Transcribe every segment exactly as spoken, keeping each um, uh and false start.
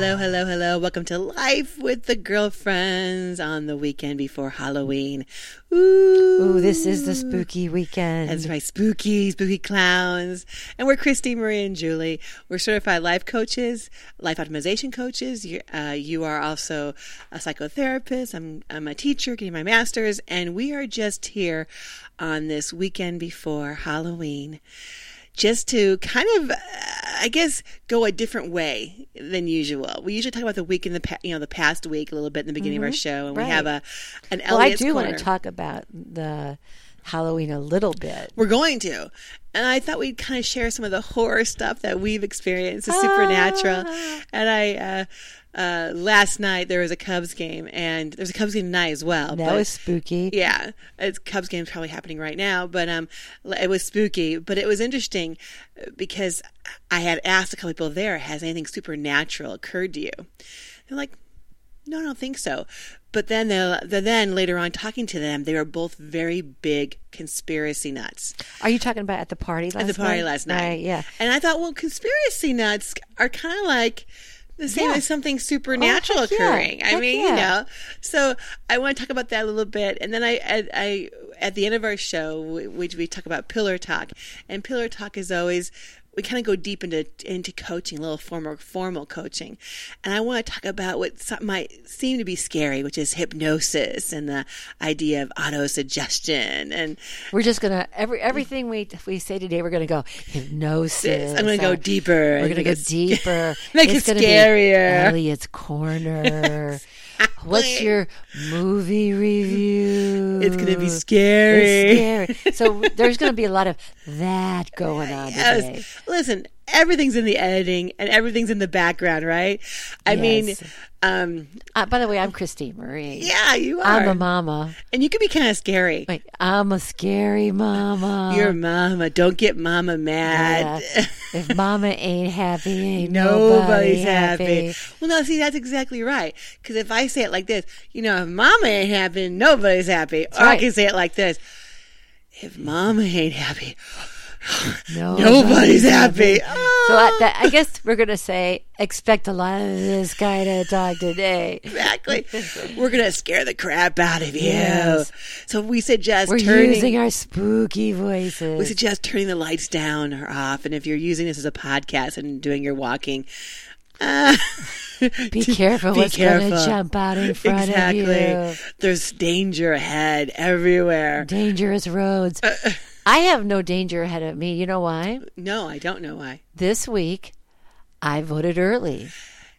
Hello, hello, hello. Welcome to Life with the Girlfriends on the weekend before Halloween. Ooh. Ooh, this is the spooky weekend. That's right, spooky, spooky clowns. And we're Christy, Marie, and Julie. We're certified life coaches, life optimization coaches. You, uh, you are also a psychotherapist. I'm, I'm a teacher, getting my master's, and we are just here on this weekend before Halloween, just to kind of, uh, I guess, go a different way than usual. We usually talk about the week in the pa- you know the past week a little bit in the beginning mm-hmm. of our show, and right. we have a an well, Elliot's I do Corner. want to talk about the Halloween a little bit. We're going to, and I thought we'd kind of share some of the horror stuff that we've experienced, the ah. supernatural. And I, uh, uh, last night there was a Cubs game, and there's a Cubs game tonight as well. That but, was spooky. Yeah, it's Cubs game probably happening right now, but um, it was spooky. But it was interesting because I had asked a couple people there, has anything supernatural occurred to you? They're like, no, I don't think so. But then, they're, they're then later on talking to them, they were both very big conspiracy nuts. Are you talking about at the party last night? At the party last night. Right, yeah. And I thought, well, conspiracy nuts are kind of like the same yeah. as something supernatural oh, heck occurring. Yeah. I Heck mean, yeah. you know. So I want to talk about that a little bit. And then I, I, I at the end of our show, we, we talk about pillar talk. And pillar talk is always, we kind of go deep into into coaching, a little formal formal coaching. And I want to talk about what some, might seem to be scary, which is hypnosis and the idea of autosuggestion. And we're just gonna every everything we we say today, we're gonna go hypnosis. I'm gonna go deeper. We're gonna go deeper. Make it's it gonna scarier. Be Elliot's Corner. What's your movie review? It's going to be scary. It's scary. So there's going to be a lot of that going on yes. today. Listen, everything's in the editing and everything's in the background, right? I yes. mean, um, uh, by the way, I'm Christy Marie. Yeah, you are. I'm a mama. And you can be kind of scary. Wait, I'm a scary mama. You're mama. Don't get mama mad. Yeah. If mama ain't happy, ain't nobody's nobody happy. happy. Well, no, see, that's exactly right. Because if I say it like this, you know, if mama ain't happy, nobody's happy. That's or right. I can say it like this. If mama ain't happy, nobody's, nobody's happy. happy. So I, that, I guess we're going to say, expect a lot of this kind of talk today. Exactly. We're going to scare the crap out of you. Yes. So we suggest We're turning... using our spooky voices. We suggest turning the lights down or off. And if you're using this as a podcast and doing your walking... Uh, be careful be what's careful. going to jump out in front exactly. of you. There's danger ahead everywhere. Dangerous roads. Uh, I have no danger ahead of me. You know why? No, I don't know why. This week, I voted early.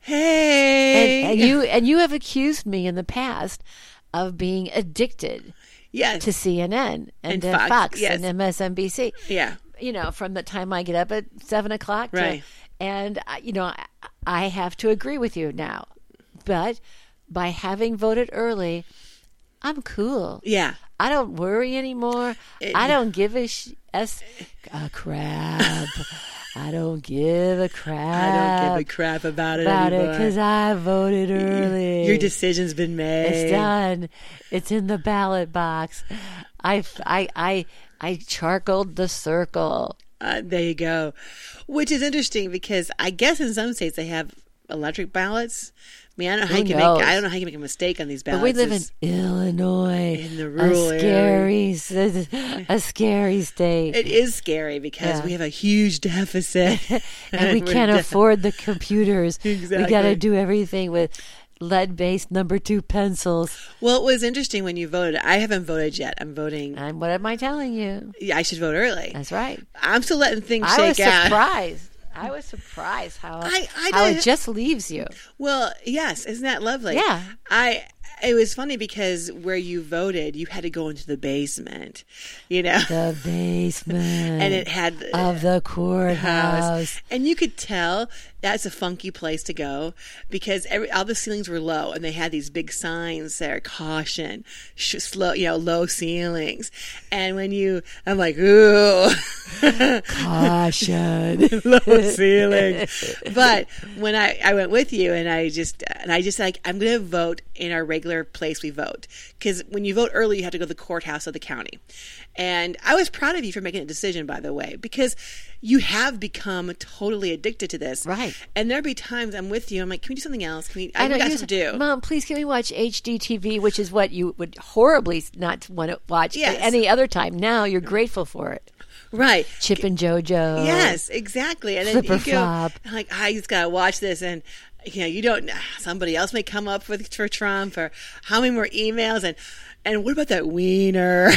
Hey, and, and you and you have accused me in the past of being addicted. Yes. To C N N and, and to Fox, Fox yes. and M S N B C. Yeah. You know, from the time I get up at seven o'clock. Right. To, and, you know, I, I have to agree with you now. But by having voted early, I'm cool. Yeah. I don't worry anymore. It, I don't give a, sh- a, a crap. I don't give a crap. I don't give a crap about it about anymore. it because I voted early. Your decision's been made. It's done. It's in the ballot box. I, I, I, I charcoaled the circle. Uh, there you go. Which is interesting because I guess in some states they have electric ballots. I mean, I don't know how Who you can knows? make. I don't know how you can make a mistake on these ballots. But we live it's, in Illinois, in the rural a scary, area. a scary state. It is scary because yeah. we have a huge deficit, and, and we can't de- afford the computers. Exactly. We got to do everything with lead-based number two pencils. Well, it was interesting when you voted. I haven't voted yet. I'm voting. And what am I telling you? Yeah, I should vote early. That's right. I'm still letting things I shake was out. surprised. I was surprised how I, I how did. it just leaves you. Well, yes, isn't that lovely? Yeah. I. It was funny because where you voted, you had to go into the basement, you know, the basement, and it had of the courthouse, house. And you could tell that's a funky place to go because every, all the ceilings were low, and they had these big signs there, caution, sh- slow, you know, low ceilings. And when you, I'm like, ooh, caution, low ceilings. But when I, I went with you, and I just, and I just like, I'm going to vote in our regular particular place we vote. Because when you vote early, you have to go to the courthouse of the county. And I was proud of you for making a decision, by the way, because you have become totally addicted to this. Right. And there'll be times I'm with you, I'm like, can we do something else? Can we, I, I know, we got you something to do. Mom, please can we watch H D T V, which is what you would horribly not want to watch Yes. any other time. Now you're grateful for it. Right. Chip and JoJo. Yes, exactly. And then Flipper you go, Flop. like, I just got to watch this. And, you know, you don't, somebody else may come up with for Trump, or how many more emails. And, and what about that Wiener?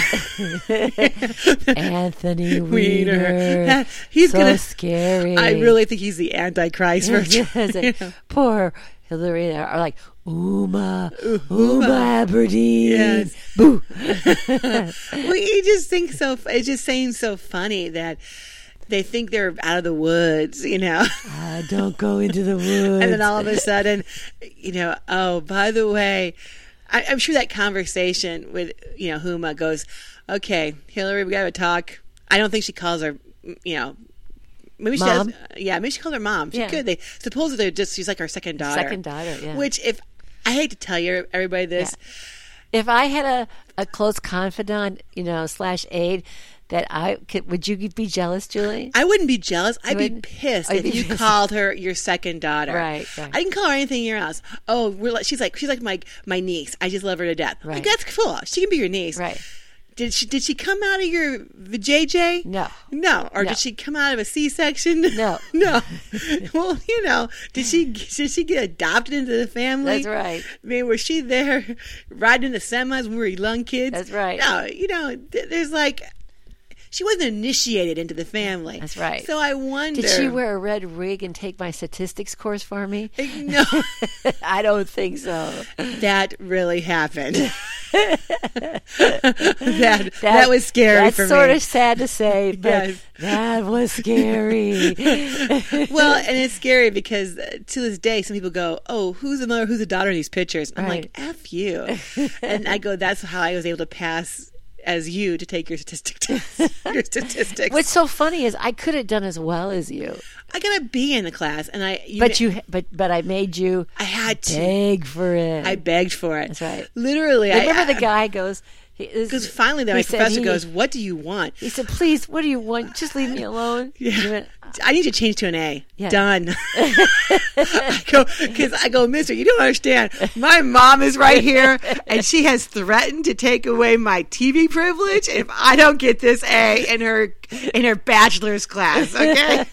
Anthony Weiner. That- he's so gonna, scary. I really think he's the Antichrist for Yes, Trump. like, you know. poor Hillary, or like Uma, Uma, Uma. Aberdeen. Yes. Boo. Well, you just think so, it just seems so funny that they think they're out of the woods, you know. Ah, don't go into the woods. And then all of a sudden, you know, oh, by the way, I, I'm sure that conversation with, you know, Huma goes, okay, Hillary, we got to talk. I don't think she calls her, you know, maybe she Mom? does. Yeah, maybe she called her mom. She Yeah. could. They supposedly they're just she's like our second daughter. Second daughter, yeah. Which, if I hate to tell you everybody this, If I had a, a close confidant, you know, slash aide, that I could, would you be jealous, Julie? I wouldn't be jealous. I'd be wouldn't? pissed I'd if be you pissed. called her your second daughter. Right, right. I can call her anything else. Oh, we're like, she's like she's like my my niece. I just love her to death. Right. Like, that's cool. She can be your niece. Right. Did she did she come out of your V J J? No. No. Or No. did she come out of a C section? No. No. Well, you know, did she did she get adopted into the family? That's right. I mean, was she there riding in the semis when we were young kids? That's right. No, you know, th- there's like, she wasn't initiated into the family. That's right. So I wonder. Did she wear a red wig and take my statistics course for me? No, I don't think so. that really happened. that, that was scary That's for sort me. of sad to say, but Yes. that was scary. Well, and it's scary because uh, to this day, some people go, "Oh, who's the mother? Who's the daughter?" in these pictures. I'm Right. like, "F you," and I go, "That's how I was able to pass as you to take your statistic test, your statistics." What's so funny is I could have done as well as you, I got a B in the class, and I. You but you, but but I made you I had to. beg for it. I begged for it. That's right. Literally, I Remember the guy goes. Because finally, then he my said professor he- goes, "What do you want?" He said, "Please, what do you want? Just leave me alone." Yeah. You went, I need to change to an A. Yeah. Done. I go because I go, Mister, you don't understand. My mom is right here, and she has threatened to take away my T V privilege if I don't get this A in her in her bachelor's class. Okay.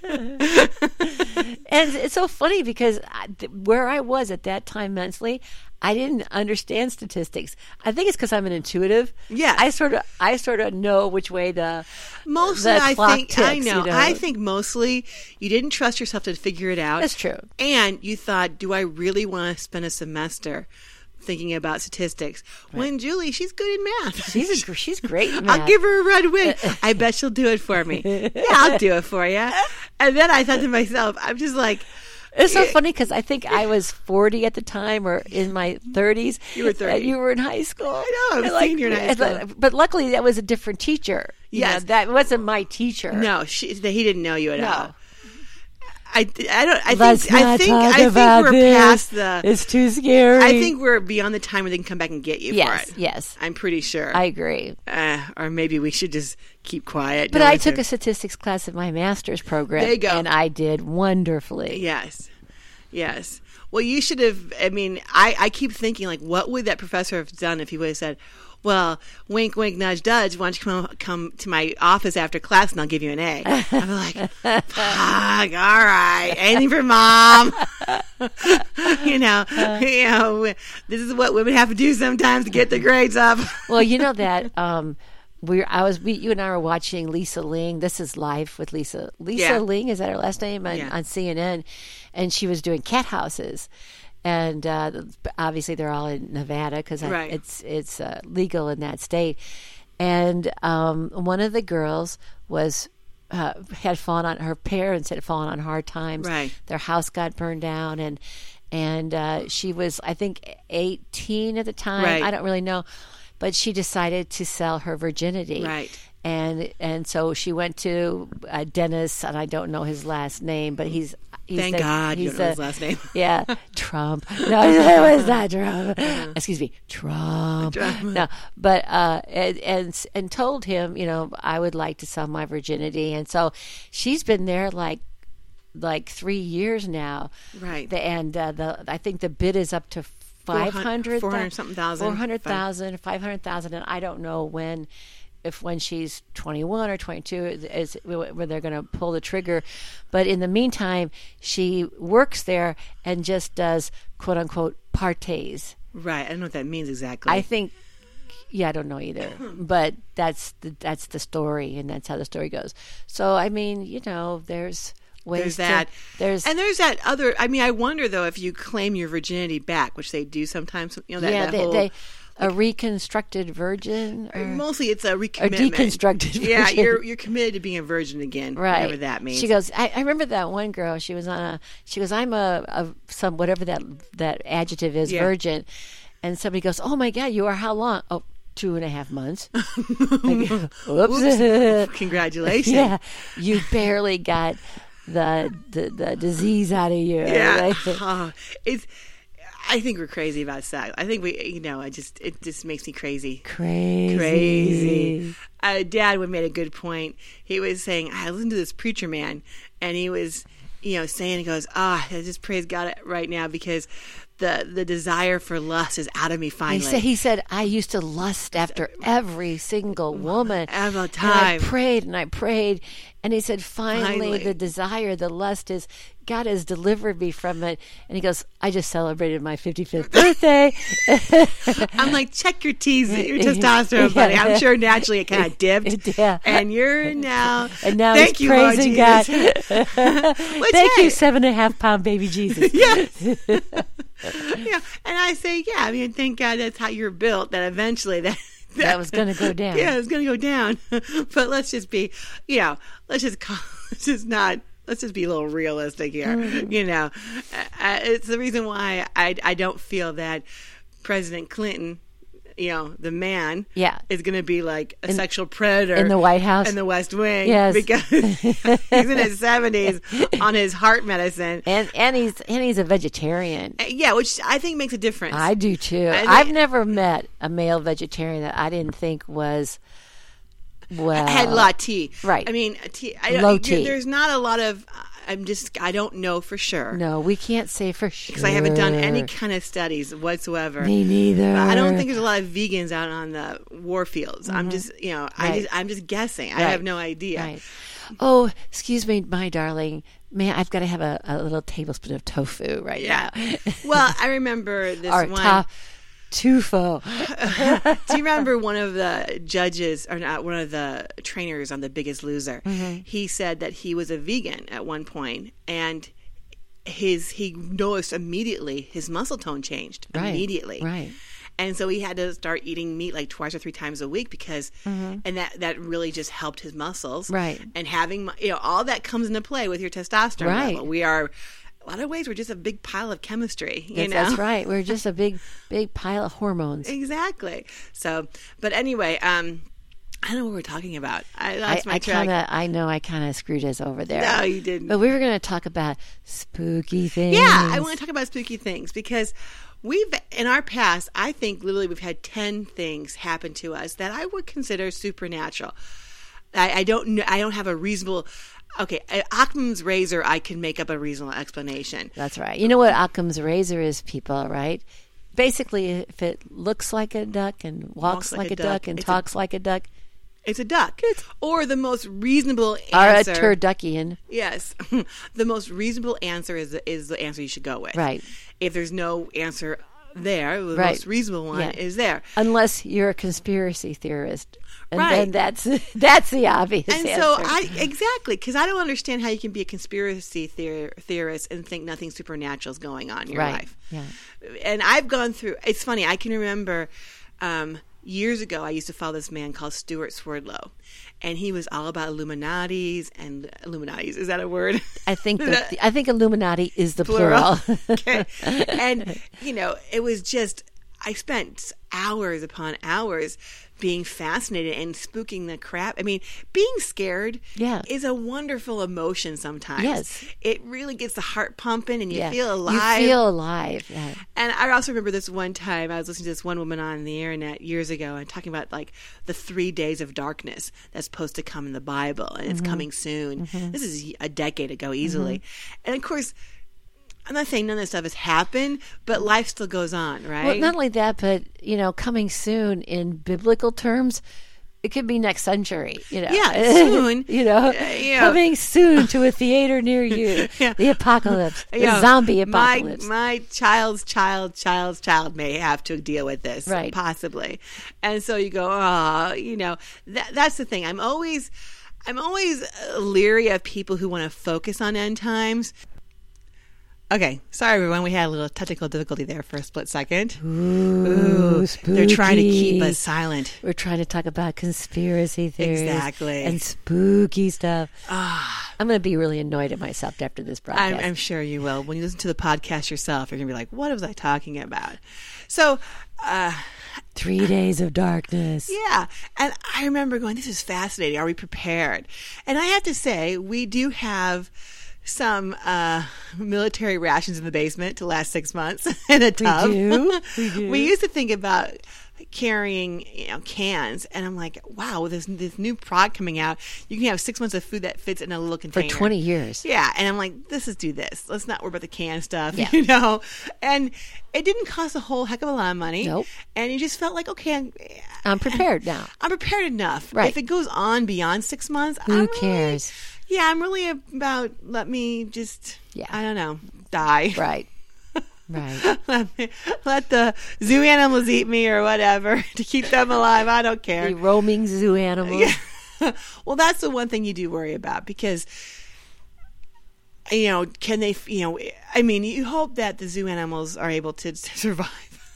And it's so funny because I, th- where I was at that time mentally, I didn't understand statistics. I think it's because I'm an intuitive. Yes. I sort of, I sort of know which way the Mostly, the I clock think ticks, I know. you know. I think mostly you didn't trust yourself to figure it out. That's true. And you thought, do I really want to spend a semester thinking about statistics? When Julie, she's good in math. she's a, she's great. In I'll math. give her a red wig. I bet she'll do it for me. Yeah, I'll do it for you. And then I thought to myself, I'm just like, It's so funny because I think I was forty at the time, or in my thirties. You were thirty. And you were in high school. I know, I was And senior in high and school. like- But luckily, that was a different teacher. You Yes. know, that wasn't my teacher. no, she, he didn't know you at No. all. I, I don't. I Let's think. not I think. talk I think about we're this. past the. It's too scary. I think we're beyond the time where they can come back and get you Yes, for it. yes. I'm pretty sure. I agree. Uh, or maybe we should just keep quiet. But No I one took to- a statistics class in my master's program. There you go. And I did wonderfully. Yes. Yes. Well, you should have. I mean, I, I keep thinking, like, what would that professor have done if he would have said, well, wink, wink, nudge, nudge, why don't you come, come to my office after class and I'll give you an A? I'm like, fuck, all right, anything for mom. you know, you know, this is what women have to do sometimes to get their grades up. Well, you know that um, we I was we, you and I were watching Lisa Ling. This is Life with Lisa. Lisa Yeah. Ling, is that her last name on, Yeah. on C N N? And she was doing cat houses. And uh, obviously, they're all in Nevada because Right. it's it's uh, legal in that state. And um, one of the girls was uh, had fallen on her parents had fallen on hard times. Right. Their house got burned down, and and uh, she was I think eighteen at the time. Right. I don't really know, but she decided to sell her virginity. Right. And and so she went to uh, Dennis, and I don't know his last name, but he's he's Thank the, God you he's don't know his the- last name. Yeah, Trump. No, it was not Trump. Excuse me, Trump. Trump. No, but uh, and, and and told him, you know, I would like to sell my virginity, and so she's been there like like three years now. Right. The, and uh, the I think the bid is up to five hundred, four hundred something thousand. four hundred thousand, five hundred thousand, and I don't know when. If when she's twenty-one or twenty-two is where they're going to pull the trigger. But in the meantime, she works there and just does quote unquote parties. Right. I don't know what that means exactly. I think, yeah, I don't know either. But that's the, that's the story, and that's how the story goes. So, I mean, you know, there's ways There's that. To, there's and there's that other. I mean, I wonder though if you claim your virginity back, which they do sometimes. You know, that, yeah, that they, whole. they a reconstructed virgin, or, Mostly, it's a or recommitment. deconstructed virgin. Yeah, you're you're committed to being a virgin again, right? whatever that means. She goes. I, I remember that one girl. She was on a. She goes. I'm a, a some whatever that that adjective is, Yeah. virgin, and somebody goes, "Oh my God, you are how long? Oh, two and a half months." Like, oops. Congratulations. Yeah, you barely got the the, the disease out of you. Yeah. Right? Oh, it's. I think we're crazy about sex. I think we, you know, I just it just makes me crazy. Crazy. Crazy. Uh, Dad would made a good point. He was saying, I listened to this preacher man, and he was, you know, saying, he goes, ah, I just praise God right now because the the desire for lust is out of me finally. He said, he said, I used to lust after every single woman. All the And I time. prayed and I prayed. And he said, finally, Finally. the desire, the lust is, God has delivered me from it. And he goes, I just celebrated my fifty-fifth birthday. I'm like, check your T's, your testosterone, buddy. I'm sure naturally it kind of dipped. Yeah. And you're now, And now thank he's you, Lord praising God. Jesus. Which, Thank hey, you, seven and a half pound baby Jesus. Yes. Yeah. And I say, yeah, I mean, thank God that's how you're built, that eventually that. That was going to go down. Yeah, it's going to go down. But let's just be, you know, let's just call, let's just not, let's just be a little realistic here. Mm. You know, uh, it's the reason why I, I don't feel that President Clinton, you know, the man, Yeah. is going to be like a sexual predator in the White House. in the West Wing. Yes. Because he's in his seventies on his heart medicine. And and he's and he's a vegetarian. Yeah, which I think makes a difference. I do too. I think- I've never met a male vegetarian that I didn't think was well. I had a lot of tea. Right. I mean, tea. I don't, Low you- tea. There's not a lot of. I'm just. I don't know for sure No, we can't say for sure because I haven't done any kind of studies whatsoever. Me neither. But I don't think there's a lot of vegans out on the war fields. I'm just. You know. I Right. just. I'm just guessing. I Right. have no idea. Right. Oh, excuse me, my darling. Man, I've got to have a, a little tablespoon of tofu right Yeah. now. Well, I remember this Or one. ta- tufo. Do you remember one of the judges, or not, one of the trainers on The Biggest Loser? Mm-hmm. He said that he was a vegan at one point, and his he noticed immediately his muscle tone changed Right. immediately. Right. And so he had to start eating meat like twice or three times a week because, and that, that really just helped his muscles. Mm-hmm. Right. And having, you know, all that comes into play with your testosterone Right. level. We are, a lot of ways, we're just a big pile of chemistry, you That's, know? that's right. We're just a big, big pile of hormones. Exactly. So, but anyway, um, I don't know what we're talking about. I I, lost my I track. kind of, I know, I kind of screwed us over there. No, you didn't. But we were going to talk about spooky things. Yeah, I want to talk about spooky things because we've, in our past, I think literally we've had ten things happen to us that I would consider supernatural. I, I don't know. I don't have a reasonable. Okay, Occam's razor, I can make up a reasonable explanation. That's right. You know what Occam's razor is, people, right? Basically, if it looks like a duck and walks, like, a duck, and it's talks a, like a duck, it's a duck. Or the most reasonable or a answer. turduckian. Yes. The most reasonable answer is is the answer you should go with. Right. If there's no answer there, the Right. most reasonable one Yeah. is there. Unless you're a conspiracy theorist. And Right. then that's that's the obvious And answer. so I exactly because I don't understand how you can be a conspiracy theor- theorist and think nothing supernatural is going on in your right. life. Yeah. And I've gone through. It's funny. I can remember um, years ago. I used to follow this man called Stuart Swerdlow, and he was all about Illuminatis and Illuminatis. Is that a word? I think that the, I think Illuminati is the plural. Okay. And, you know, it was just, I spent hours upon hours being fascinated and spooking the crap. I mean, being scared Yeah. is a wonderful emotion sometimes. Yes. It really gets the heart pumping and you Yeah. feel alive. You feel alive. Yeah. And I also remember this one time I was listening to this one woman on the internet years ago and talking about like the three days of darkness that's supposed to come in the Bible, and it's Mm-hmm. coming soon. Mm-hmm. This is a decade ago easily. Mm-hmm. And of course, I'm not saying none of this stuff has happened, but life still goes on, right? Well, not only that, but, you know, coming soon in biblical terms, it could be next century, you know. Yeah, soon. you know, Uh, you know. coming soon to a theater near you. Yeah. The apocalypse, the You know, zombie apocalypse. My, my child's child, child's child may have to deal with this, Right. possibly. And so you go, oh, you know, that, that's the thing. I'm always, I'm always leery of people who want to focus on end times. Okay, sorry everyone, we had a little technical difficulty there for a split second. Ooh, Ooh, they're trying to keep spooky. us silent. We're trying to talk about conspiracy theories. Exactly. And spooky stuff. Ah, I'm going to be really annoyed at myself after this broadcast. I'm, I'm sure you will. When you listen to the podcast yourself, you're going to be like, what was I talking about? So, uh, Three days of darkness. yeah. And I remember going, this is fascinating. Are we prepared? And I have to say, we do have some uh, military rations in the basement to last six months in a tub. do. We do. We used to think about carrying, you know, cans, and I'm like, wow, with this this new product coming out, you can have six months of food that fits in a little For container twenty years. Yeah, and I'm like, let's just do this. Let's not worry about the can stuff, Yeah. you know. And it didn't cost a whole heck of a lot of money. Nope. And you just felt like, okay, I'm, I'm prepared now. I'm prepared enough. Right. If it goes on beyond six months, Who I'm really- cares? yeah, I'm really about let me just, Yeah. I don't know, die. Right. Right. let, me, let the zoo animals eat me or whatever to keep them alive. I don't care. The roaming zoo animals. Yeah. Well, that's the one thing you do worry about because, you know, can they, you know, I mean, you hope that the zoo animals are able to survive.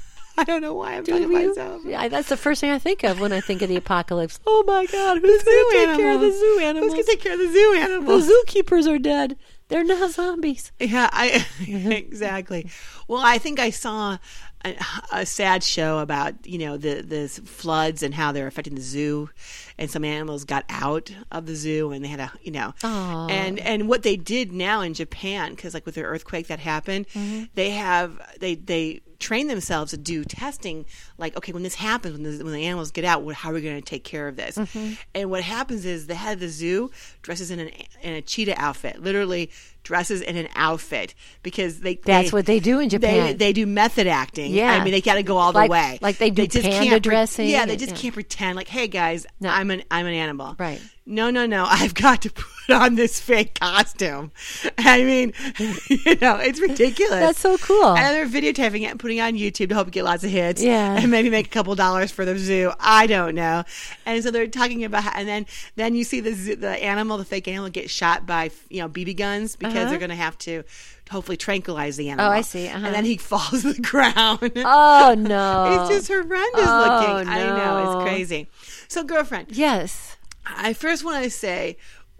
I don't know why I'm talking Do to you? myself. Yeah, that's the first thing I think of when I think of the apocalypse. Oh my God, who's The going zoo to take care of the animals. zoo Who's animals? going to take care of the zoo The animals? zookeepers are dead. They're not zombies. Yeah, I exactly. Well, I think I saw a, a sad show about, you know, the the floods and how they're affecting the zoo, and some animals got out of the zoo and they had a, you know, Aw. and and what they did now in Japan, because like with the earthquake that happened, they have they they train themselves to do testing, like, okay, when this happens, when the, when the animals get out, what, how are we going to take care of this? Mm-hmm. And what happens is the head of the zoo dresses in an in a cheetah outfit, literally dresses in an outfit, because they That's they, what they do in Japan. They, they do method acting. Yeah. I mean, they got to go all Like- the way. like they do just panda can't pre- dressing Yeah, they and- just yeah. can't pretend like, hey guys, No. I'm an I'm an animal. Right. No, no, no. I've got to put on this fake costume. I mean, you know, it's ridiculous. That's so cool. And they're videotaping it and putting it on YouTube to hope it get lots of hits. Yeah. And maybe make a couple dollars for the zoo. I don't know. And so they're talking about, how, and then then you see the zoo, the animal, the fake animal, get shot by, you know, B B guns because Uh-huh. they're going to have to hopefully tranquilize the animal. Oh, I see. Uh-huh. And then he falls to the ground. Oh, no. It's just horrendous Oh, looking. I know, no. it's crazy. So, girlfriend, Yes. I first want to say,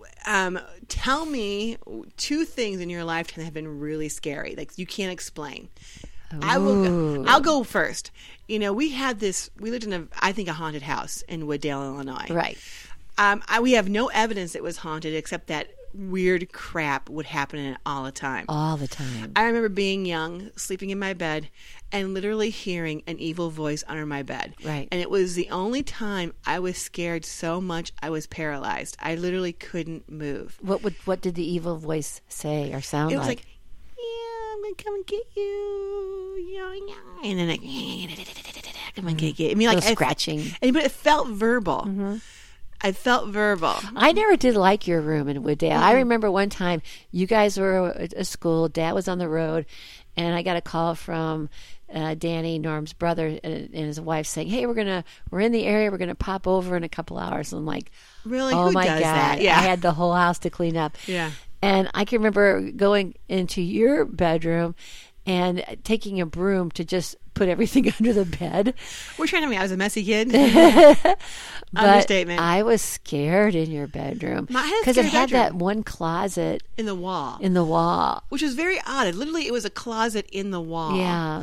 um, tell me two things in your lifetime that have been really scary, like you can't explain. I will. Ooh. Go, I'll go first. You know, we had this. We lived in a, I think, a haunted house in Wooddale, Illinois. Right. Um, I, we have no evidence it was haunted, except that weird crap would happen in it all the time. All the time. I remember being young, sleeping in my bed, and literally hearing an evil voice under my bed. Right. And it was the only time I was scared so much I was paralyzed. I literally couldn't move. What would what did the evil voice say or sound It was like? like, yeah, I'm going to come and get you. Yeah, yeah. And then like, come and get you. I mean, like, Little I- scratching. and, but it felt verbal. I felt verbal. I never did like your room in Wooddale. I remember one time you guys were at a school, Dad was on the road, and I got a call from uh, Danny, Norm's brother, and, and his wife saying, "Hey, we're gonna we're in the area. We're gonna pop over in a couple hours." And I'm like, Really? "Oh Who my does God!" that? Yeah. I had the whole house to clean up. Yeah. And I can remember going into your bedroom and taking a broom to just put everything under the bed. We're trying to me I was a messy kid. But Understatement. I was scared in your bedroom My- I had a because it scary had that bedroom. one closet In the wall. in the wall. Which was very odd. Literally, it was a closet in the wall. Yeah.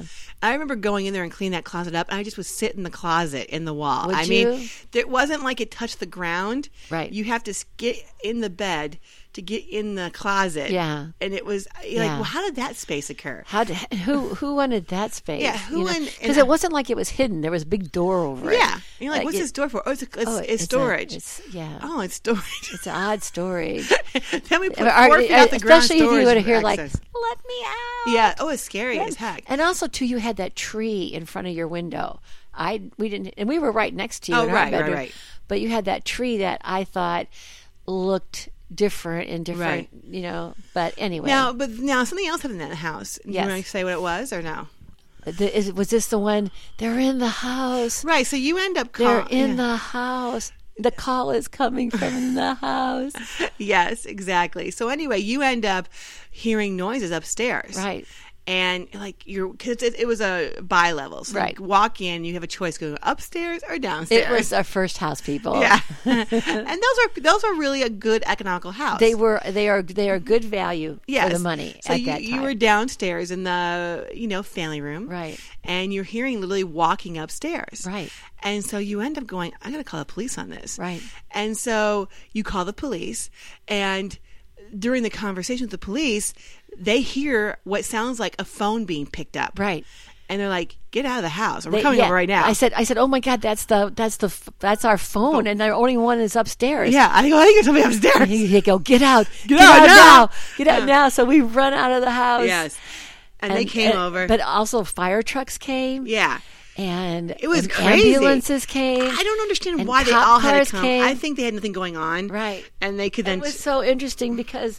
I remember going in there and cleaning that closet up, and I just would sit in the closet in the wall. Would I you? mean, it wasn't like it touched the ground. Right. You have to get in the bed to get in the closet. Yeah. And it was like, Yeah. well, how did that space occur? How did, who who wanted that space? Yeah, who and- Because and- it wasn't like it was hidden. There was a big door over it. Yeah. And you're like, what's it- this door for? Oh, it's, a, it's, oh, it's a- storage. it's, yeah. Oh, it's storage. It's odd storage. Then we put Are- four feet out the ground especially if you storage would for hear like, access. let me out. Yeah. Oh, it's scary as heck. And also, too, you had that tree in front of your window. I we didn't, and we were right next to you. Oh, in our right, right, bedroom. right. But you had that tree that I thought looked different and different, Right. you know. But anyway, Now, but now something else happened in that house. Yes. You want to say what it was or no? the, is, was this the one? They're in the house. Right. So you end up They're call- in yeah. the house. The call is coming from the house. Yes, exactly. So anyway, you end up hearing noises upstairs. Right. And like you're, because it, it was a bi level. So Right. you walk in, you have a choice: go upstairs or downstairs. It was our first house, people. yeah. And those are those are really a good economical house. They were. They are. They are good value Yes. for the money So at you, that time. you were downstairs in the you know family room, Right. And you're hearing literally walking upstairs, Right. And so you end up going, I'm going to call the police on this, Right. And so you call the police, and during the conversation with the police, they hear what sounds like a phone being picked up, Right. And they're like, "Get out of the house! We're They- coming yeah. over right now." I said, I said, oh my God, that's the that's the that's our phone, and the only one is upstairs. "Yeah, I go. I think there's somebody And upstairs." he- they go, get out, get, out out, now." now. get out Yeah. now. So we run out of the house. Yes, and, they came and- over. but also fire trucks came. yeah. And It was and crazy. ambulances came. I don't understand and why they cop all had cars to come. came. I think they had nothing going on, Right. And they could then It was so interesting because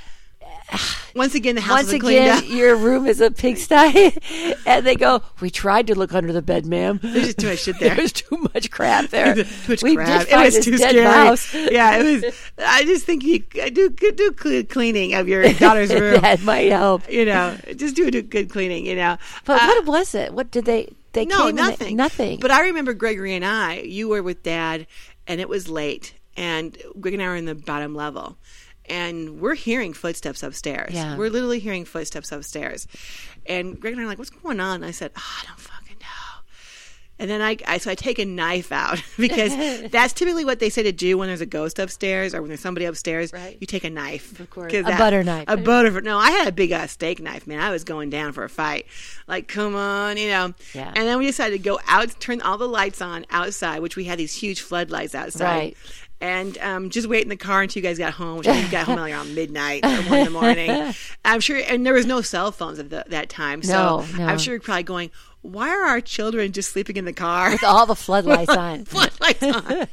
once again the house once wasn't cleaned again up. your room is a pigsty, and they go, "We tried to look under the bed, ma'am. There's just too much shit there. There's too much crap there. Too much we crap. did find It was this too dead scary. mouse. Yeah, it was. I just think you do do cle- cleaning of your daughter's room. That might help. You know, just do a good cleaning. You know, But Uh, what was it? What did they? They no, came and they- nothing, nothing. But I remember Gregory and I. You were with Dad, and it was late, and Greg and I were in the bottom level. And we're hearing footsteps upstairs. Yeah. We're literally hearing footsteps upstairs. And Greg and I are like, what's going on? And I said, oh, I don't fucking know. And then I, I, so I take a knife out because that's typically what they say to do when there's a ghost upstairs or when there's somebody upstairs. Right. You take a knife. Of course. 'Cause A butter knife. A butter. No, I had a big uh, steak knife, man. I was going down for a fight. Like, come on, you know. Yeah. And then we decided to go out, turn all the lights on outside, which we had these huge floodlights outside. Right. And um, just wait in the car until you guys got home, which I think you got home like around midnight or one in the morning. I'm sure, and there was no cell phones at the, that time. So No, no. I'm sure you're probably going, why are our children just sleeping in the car? With all the floodlights on. Floodlights on.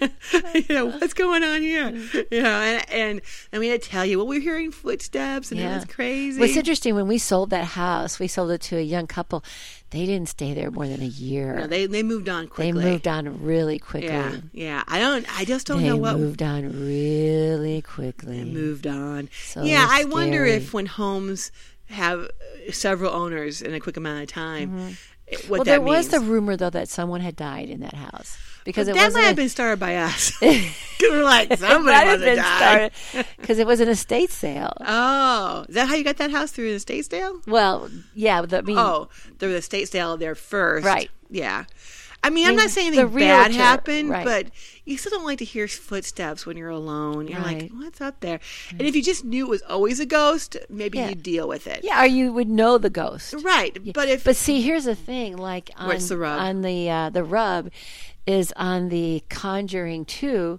You know, what's going on here? You know, and, and, and we had to tell you, well, we're hearing footsteps and it was crazy. What's interesting, when we sold that house, we sold it to a young couple. They didn't stay there more than a year. No, they, they moved on quickly. They moved on really quickly. Yeah, yeah. I don't, I just don't They know what. moved on really quickly. moved on. So yeah, I wonder scary. if when homes have several owners in a quick amount of time, it- what Mm-hmm. well, that there means. was the rumor though that someone had died in that house because But it that wasn't might a- have been started by us. We're like, it somebody might must have been have died. started because it was an estate sale. Oh, is that how you got that house, through the estate sale? Well, yeah, the, I mean, Oh, through the estate sale there first. Right. Yeah. I mean, I'm mean, not saying the anything bad realtor- happened, right. but you still don't like to hear footsteps when you're alone. You're like, Right. what's up there? And if you just knew it was always a ghost, maybe Yeah. you'd deal with it. yeah, or you would know the ghost. Right. But if But see, here's the thing: like on What's the rub? on the uh, the rub is on the Conjuring two.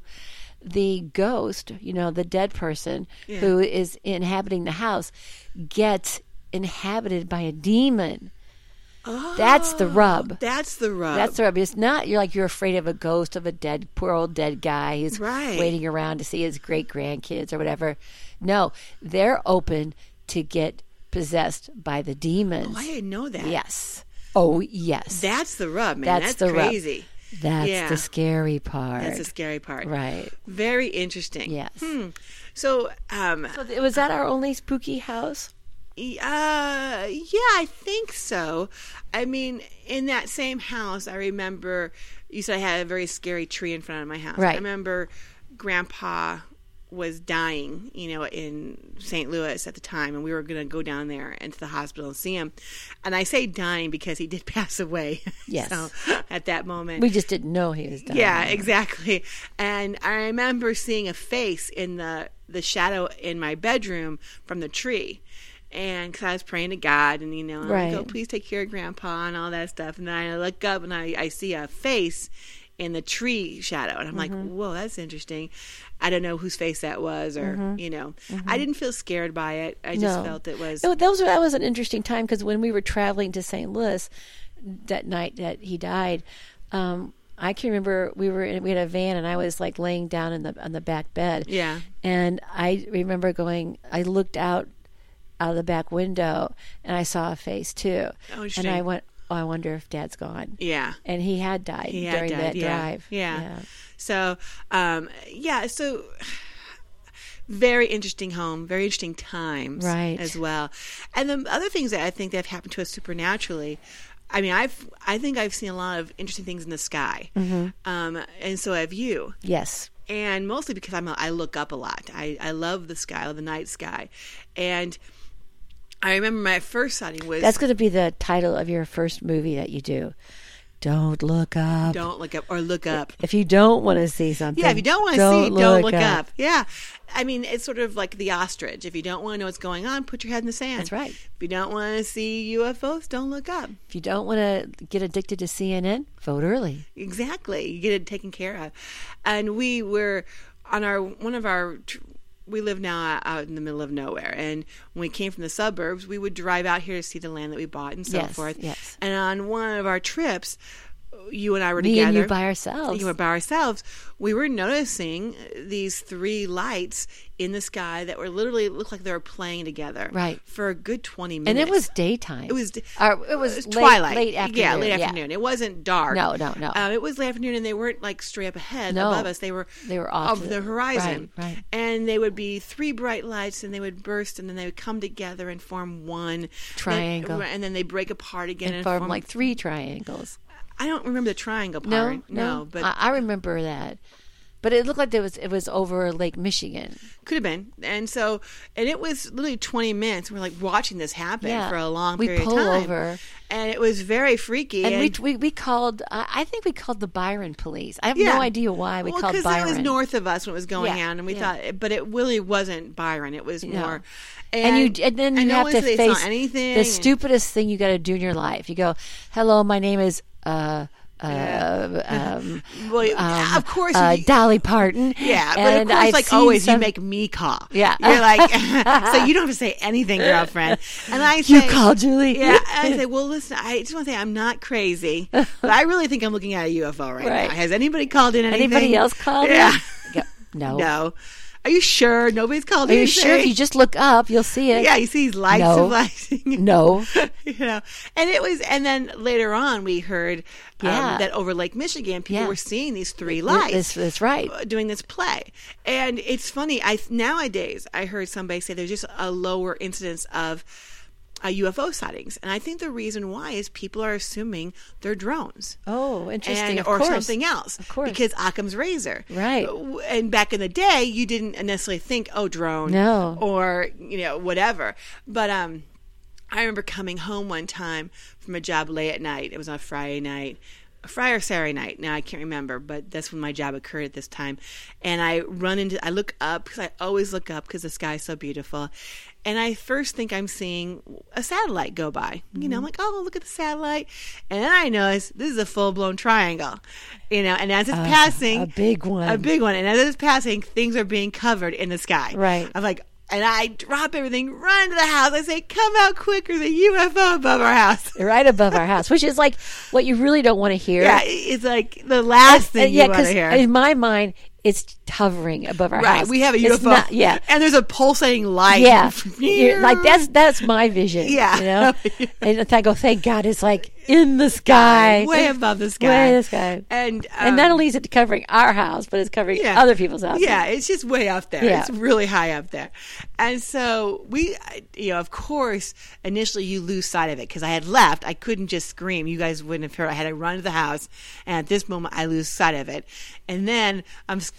The ghost, you know, the dead person Yeah. who is inhabiting the house, gets inhabited by a demon. Oh, That's the rub. That's the rub. That's the rub. It's not you're like you're afraid of a ghost of a dead, poor old dead guy who's Right. waiting around to see his great grandkids or whatever. No, they're open to get possessed by the demons. Oh, I didn't know that. Yes. Oh, yes. That's the rub, man. That's That's, the rub. crazy. That's yeah. the scary part. That's the scary part. Right. Very interesting. Yes. Hmm. So, um, So th- was that our only spooky house? Uh, yeah, I think so. I mean, in that same house, I remember you said I had a very scary tree in front of my house. Right. I remember Grandpa was dying, you know, in Saint Louis at the time, and we were going to go down there into the hospital and see him. And I say dying because he did pass away. Yes. So at that moment, We just didn't know he was dying. yeah, exactly. And I remember seeing a face in the the shadow in my bedroom from the tree. And because I was praying to God, and you know, Right. I go, please take care of Grandpa and all that stuff. And then I look up and I, I see a face in the tree shadow, and I'm like, whoa, that's interesting. I don't know whose face that was, or you know, I didn't feel scared by it. I just No. felt it was. No, that was that was an interesting time because when we were traveling to Saint Louis that night that he died, um, I can remember we were in, we had a van, and I was like laying down in the on the back bed. Yeah. And I remember going. I looked out out of the back window, and I saw a face too. Oh, and interesting. I went, "Oh, I wonder if Dad's gone." Yeah. And he had died He had during died, that yeah, drive. yeah. So, um, yeah, so very interesting home, very interesting times Right. as well. And the other things that I think that have happened to us supernaturally, I mean, I've, I think I've seen a lot of interesting things in the sky. Mm-hmm. Um, and so have you. Yes. And mostly because I'm a, I look up a lot. I, I love the sky, I love the night sky. And I remember my first sighting was... That's going to be the title of your first movie that you do. Don't look up. Don't look up, or look up. If you don't want to see something. Yeah, if you don't want to see, don't look up. Yeah. I mean, it's sort of like the ostrich. If you don't want to know what's going on, put your head in the sand. That's right. If you don't want to see U F Os, don't look up. If you don't want to get addicted to C N N, vote early. Exactly. You get it taken care of. And we were on our, one of our, we live now out in the middle of nowhere. And when we came from the suburbs, we would drive out here to see the land that we bought and so Yes, forth. yes. And on one of our trips, you and I were Me together. and you by ourselves. You were by ourselves. We were noticing these three lights in the sky that were literally looked like they were playing together, Right. for a good twenty minutes. And it was daytime. It was. Or it was it was late- twilight. late afternoon, Yeah, late yeah. afternoon. It wasn't dark. No, no, no. Um, it was late afternoon, and they weren't like straight up ahead No. above us. They were They were off of to the the- horizon. right, right. And they would be three bright lights, and they would burst, and then they would come together and form one Triangle. Then, and then they break apart again and, and formed form like three triangles. I don't remember the triangle No, part. no, but I, I remember that. But it looked like there was it was over Lake Michigan. could have been. And so, and it was literally twenty minutes. We're like watching this happen Yeah. for a long We period pull of time. over. And it was very freaky. And, we, we we called. I I think we called the Byron police. I have Yeah. no idea why we well, called because Byron. it was north of us when it was going Yeah, on, and we yeah. thought, but it really wasn't Byron. It was No. more. And you and then you no have one to said they saw face anything. the and- stupidest thing you got to do in your life. You go, "Hello, my name is uh, uh, um, Well, um, of course, uh, you- Dolly Parton." Yeah, but and of course, I've like seen always, some- you make me call. Yeah. you're like, so you don't have to say anything, girlfriend. And I You say, call Julie. Yeah, and I say, well, listen, I just want to say I'm not crazy, but I really think I'm looking at a U F O right, Right. now. Has anybody called in anything? Anybody else called? Yeah. You? Go, no. No. Are you sure nobody's called Are in? you sure? If you just look up, you'll see it. Yeah, you see these lights No. flashing. No. You know, and it was, and then later on we heard um, Yeah. that over Lake Michigan, people Yeah. were seeing these three lights. That's, that's right. uh, doing this play. And it's funny, I nowadays I heard somebody say there's just a lower incidence of uh, U F O sightings, and I think the reason why is people are assuming they're drones. Oh, interesting. And, of or course. something else, Of course. because Occam's razor, Right. And back in the day, you didn't necessarily think, "Oh, drone," No. or you know, whatever. But um, I remember coming home one time from a job late at night. It was on a Friday night. Friday or Saturday night. Now I can't remember, but that's when my job occurred at this time. And I run into, I look up because I always look up because the sky's so beautiful. And I first think I'm seeing a satellite go by. You know, I'm like, oh, look at the satellite. And then I notice this is a full blown triangle. You know, and as it's Uh, passing, a big one. a big one. And as it's passing, things are being covered in the sky. Right. I'm like, and I drop everything, run to the house. I say, come out quick. There's a U F O above our house. Right above our house, which is like what you really don't want to hear. Yeah, it's like the last thing And yeah, you want to 'cause hear. in my mind, it's hovering above our Right, house. we have a It's U F O. not- yeah. And there's a pulsating light. Yeah, You're- like that's that's my vision. Yeah. you know. And I go, thank God, it's like in the sky, way above the sky. way in the sky. And, um, and not only is it covering our house, but it's covering yeah. other people's houses. Yeah, it's just way up there. Yeah. It's really high up there. And so we, you know, of course, initially you lose sight of it because I had left. I couldn't just scream. You guys wouldn't have heard. I had to run to the house. And at this moment, I lose sight of it. And then I'm scouring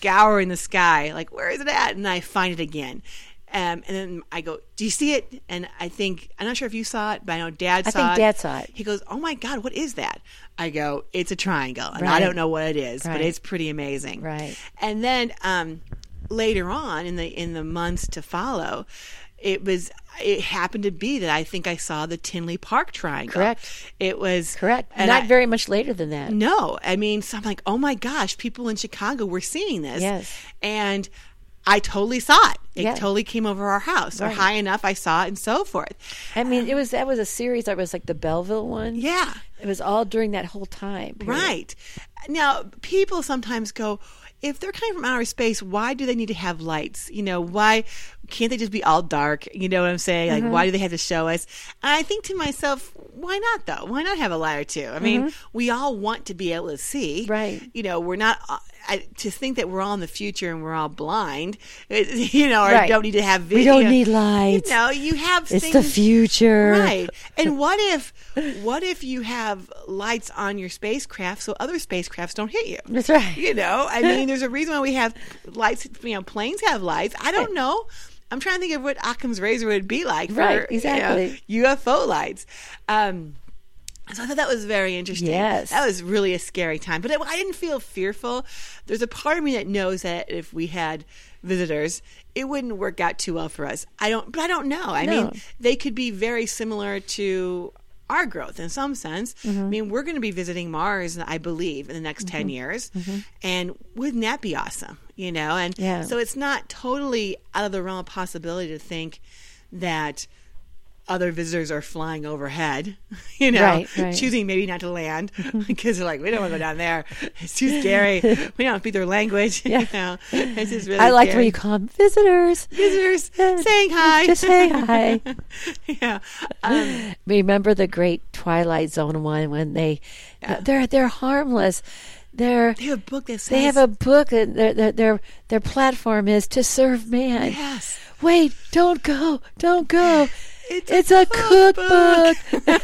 in the sky, like, where is it at? And I find it again. Um, and then I go, do you see it? And I think, I'm not sure if you saw it, but I know Dad I saw it. think Dad saw it. He goes, oh my God, what is that? I go, it's a triangle. And Right. I don't know what it is, Right. but it's pretty amazing. Right. And then um, later on in the in the months to follow, it was it happened to be that I think I saw the Tinley Park triangle. Correct. It was Correct. and Not I- very much later than that. No, I mean, so I'm like, oh my gosh, people in Chicago were seeing this. Yes. And I totally saw it. It Yeah. totally came over our house, or Right. high enough I saw it, and so forth. I mean, it was that was a series that was like the Belleville one. Yeah. It was all during that whole time. period. Right. Now, people sometimes go, if they're coming from outer space, why do they need to have lights? You know, why can't they just be all dark? You know what I'm saying? Like, Mm-hmm. why do they have to show us? And I think to myself, why not though? Why not have a light or two? I mean, we all want to be able to see. Mm-hmm. Right. You know, we're not. uh, I, to think that we're all in the future and we're all blind, it- you know, or Right. don't need to have We video. don't need lights. You know, you have It's things. the future. Right. And what if what if you have lights on your spacecraft so other spacecrafts don't hit you? That's right. You know, I mean, there's a reason why we have lights, you know, planes have lights. I don't know. I'm trying to think of what Occam's razor would be like for Right, you know, exactly. U F O lights. Um so I thought that was very interesting. Yes. That was really a scary time. But I didn't feel fearful. There's a part of me that knows that if we had visitors, it wouldn't work out too well for us. I don't, but I don't know. I No. mean, they could be very similar to our growth in some sense. Mm-hmm. I mean, we're going to be visiting Mars, I believe, in the next ten years. And wouldn't that be awesome? You know? And Yeah. so it's not totally out of the realm of possibility to think that other visitors are flying overhead, you know, Right, right. choosing maybe not to land because they're like, we don't want to go down there. It's too scary. We don't speak their language. Yeah. You know, it's just really I liked scary. when you call them visitors. Visitors saying hi. Just say hi. Yeah. Um, Remember the great Twilight Zone one when they they're they're harmless. They're they have a book that says. they have a book and their their their their platform is to serve man. Yes. Wait, don't go, don't go. It's It's, a a cookbook.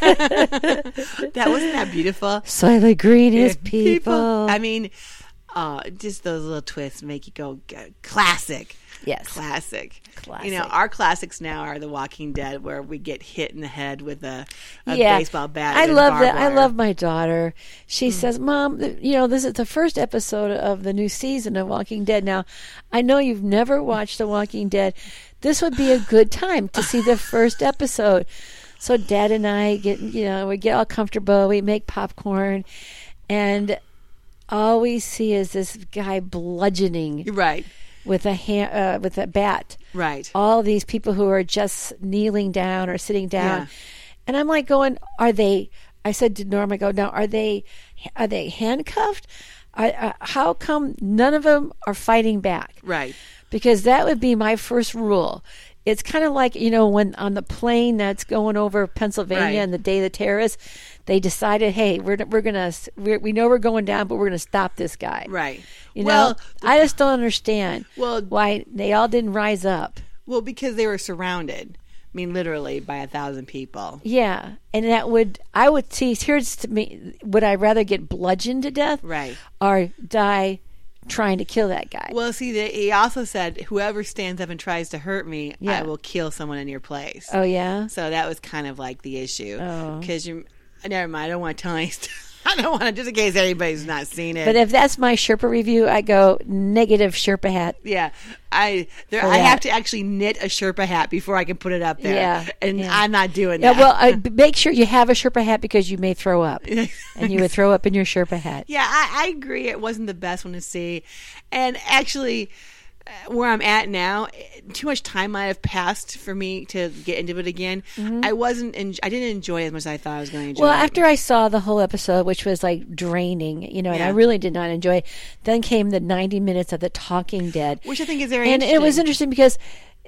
That wasn't that beautiful. Soylent Green is Yeah, people. I mean, uh, just those little twists make you go g- classic. Yes. Classic. Classic. You know, our classics now are The Walking Dead, where we get hit in the head with a, a yeah. baseball bat. I and love barbed that. I wire. love my daughter. She says, "Mom, th- you know, this is the first episode of the new season of Walking Dead. Now, I know you've never watched The Walking Dead. This would be a good time to see the first episode." So Dad and I get, you know, we get all comfortable. We make popcorn, and all we see is this guy bludgeoning You're right. with a hand, uh, with a bat. Right. All these people who are just kneeling down or sitting down, Yeah. and I'm like going, "Are they?" I said to Norm, "I go now. Are they? Are they handcuffed? Are, uh, how come none of them are fighting back?" Right. Because that would be my first rule. It's kind of like, you know, when on the plane that's going over Pennsylvania Right. and the day of the terrorists, they decided, hey, we're we're gonna we're, we know we're going down, but we're gonna stop this guy. Right. You well, know, I just don't understand Well- why they all didn't rise up. well, because they were surrounded. I mean, literally by a thousand people. Yeah, and that would I would see. Here's to me: would I rather get bludgeoned to death, Right. or die trying to kill that guy? Well, see, the, he also said, "Whoever stands up and tries to hurt me, Yeah. I will kill someone in your place." Oh yeah. So that was kind of like the issue. Oh. Because you, never mind. I don't want to tell any. st- I don't want to, just in case anybody's not seen it. But if that's my Sherpa review, I go negative Sherpa hat. yeah, I there, For I that. have to actually knit a Sherpa hat before I can put it up there. Yeah, and yeah. I'm not doing Yeah, that. well, I, b- make sure you have a Sherpa hat because you may throw up, and you would throw up in your Sherpa hat. Yeah, I, I agree. It wasn't the best one to see, and actually, uh, where I'm at now, eh, too much time might have passed for me to get into it again. I wasn't. En- I didn't enjoy it as much as I thought I was going to enjoy. Well, it. after I saw the whole episode, which was like draining, you know, and I Yeah. really did not enjoy it, then came the ninety minutes of The Talking Dead. which I think is very And interesting. it was interesting because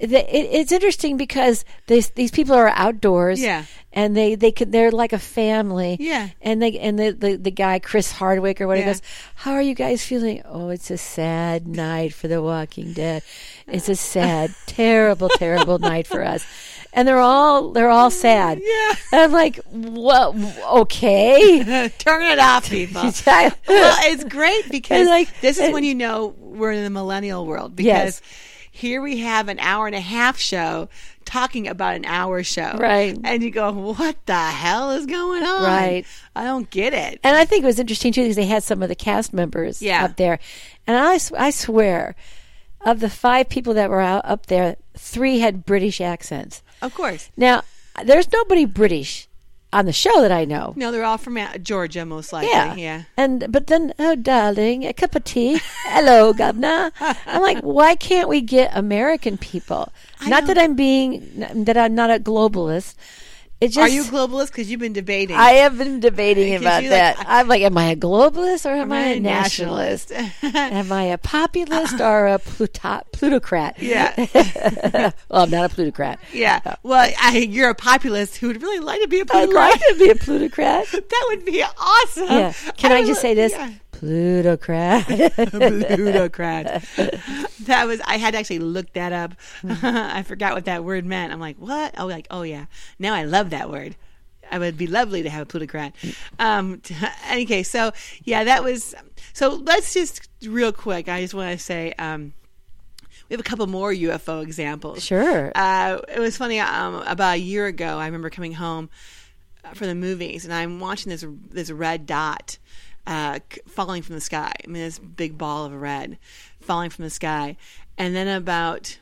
the, it, it's interesting because these these people are outdoors. Yeah. And they, they could, they're like a family. Yeah. And they, and the, the, the guy, Chris Hardwick or whatever, Yeah. goes, how are you guys feeling? Oh, it's a sad night for The Walking Dead. It's a sad, terrible, terrible night for us. And they're all, they're all sad. Yeah. And I'm like, well, okay. Turn it off, people. Well, it's great because And like- this is and- when you know we're in the millennial world because Yes. here we have an hour and a half show talking about an hour show. Right. And you go, what the hell is going on? Right. I don't get it. And I think it was interesting too because they had some of the cast members Yeah. up there, and I, s- I swear, of the five people that were out up there, three had British accents. Of course. Now, there's nobody British on the show that I know. No, they're all from uh, Georgia, most likely. Yeah, Yeah. And but then, oh darling, a cup of tea. Hello, governor. I'm like, why can't we get American people? I Not know. that I'm being, that I'm not a globalist. It just, Are you globalist? Because you've been debating. I have been debating Because about you like- that. I'm like, am I a globalist or am, Am I I a a nationalist? nationalist? Am I a populist or a pluto- plutocrat? Yeah. Well, I'm not a plutocrat. Yeah. Well, I, you're a populist who would really like to be a I'd plutocrat. like to be a plutocrat. That would be awesome. Yeah. Can I, would just lo- say this? Yeah. Plutocrat. Plutocrat. That was, I had to actually look that up. I forgot what that word meant. I'm like, what? Oh, like, oh yeah. Now I love that word. I would be lovely to have a plutocrat. Um, t- any case, so yeah, that was, so let's just real quick. I just want to say, um, we have a couple more U F O examples. Sure. Uh, it was funny. Um, about a year ago, I remember coming home for the movies, and I'm watching this this red dot uh, c- falling from the sky. I mean, this big ball of red falling from the sky, and then about.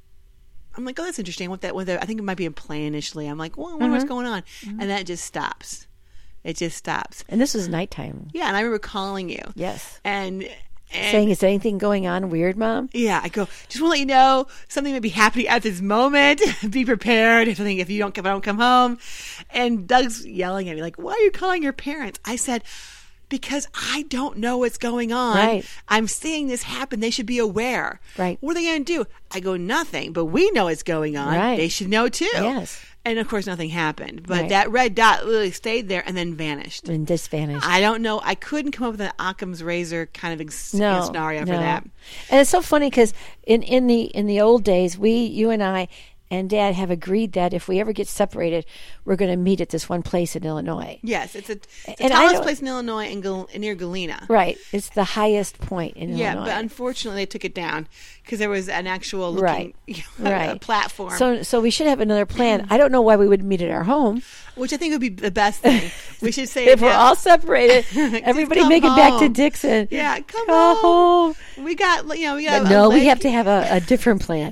I'm like, oh, that's interesting. What that? What that I think it might be a plane initially. I'm like, well, I wonder what's going on, and then it just stops. It just stops. And this was nighttime. Yeah, and I remember calling you. Yes. And. and Saying, is there anything going on weird, Mom? Yeah, I go, just want to let you know something may be happening at this moment. Be prepared if something if you don't if I don't come home. And Doug's yelling at me like, why are you calling your parents? I said, because I don't know what's going on. Right. I'm seeing this happen. They should be aware. Right. What are they going to do? I go, nothing, but we know what's going on. Right. They should know too. Yes. And of course, nothing happened. But Right. that red dot literally stayed there and then vanished. And just vanished. I don't know. I couldn't come up with an Occam's razor kind of ex- no, scenario no. for that. And it's so funny because in, in the in the old days, we, you and I, and Dad have agreed that if we ever get separated, we're going to meet at this one place in Illinois. Yes, it's a, it's the And I tallest don't- place in Illinois in Gal- near Galena. Right. It's the highest point in Yeah, Illinois. but unfortunately they took it down because there was an actual looking, Right. Right. platform, So, so we should have another plan. I don't know why we would meet at our home. which I think would be the best thing. We should say If we're yeah, all separated, everybody come make it back to home. Dixon. Yeah, come Go home. home. We got you know we got But a no, we lake. have to have a, a different plan.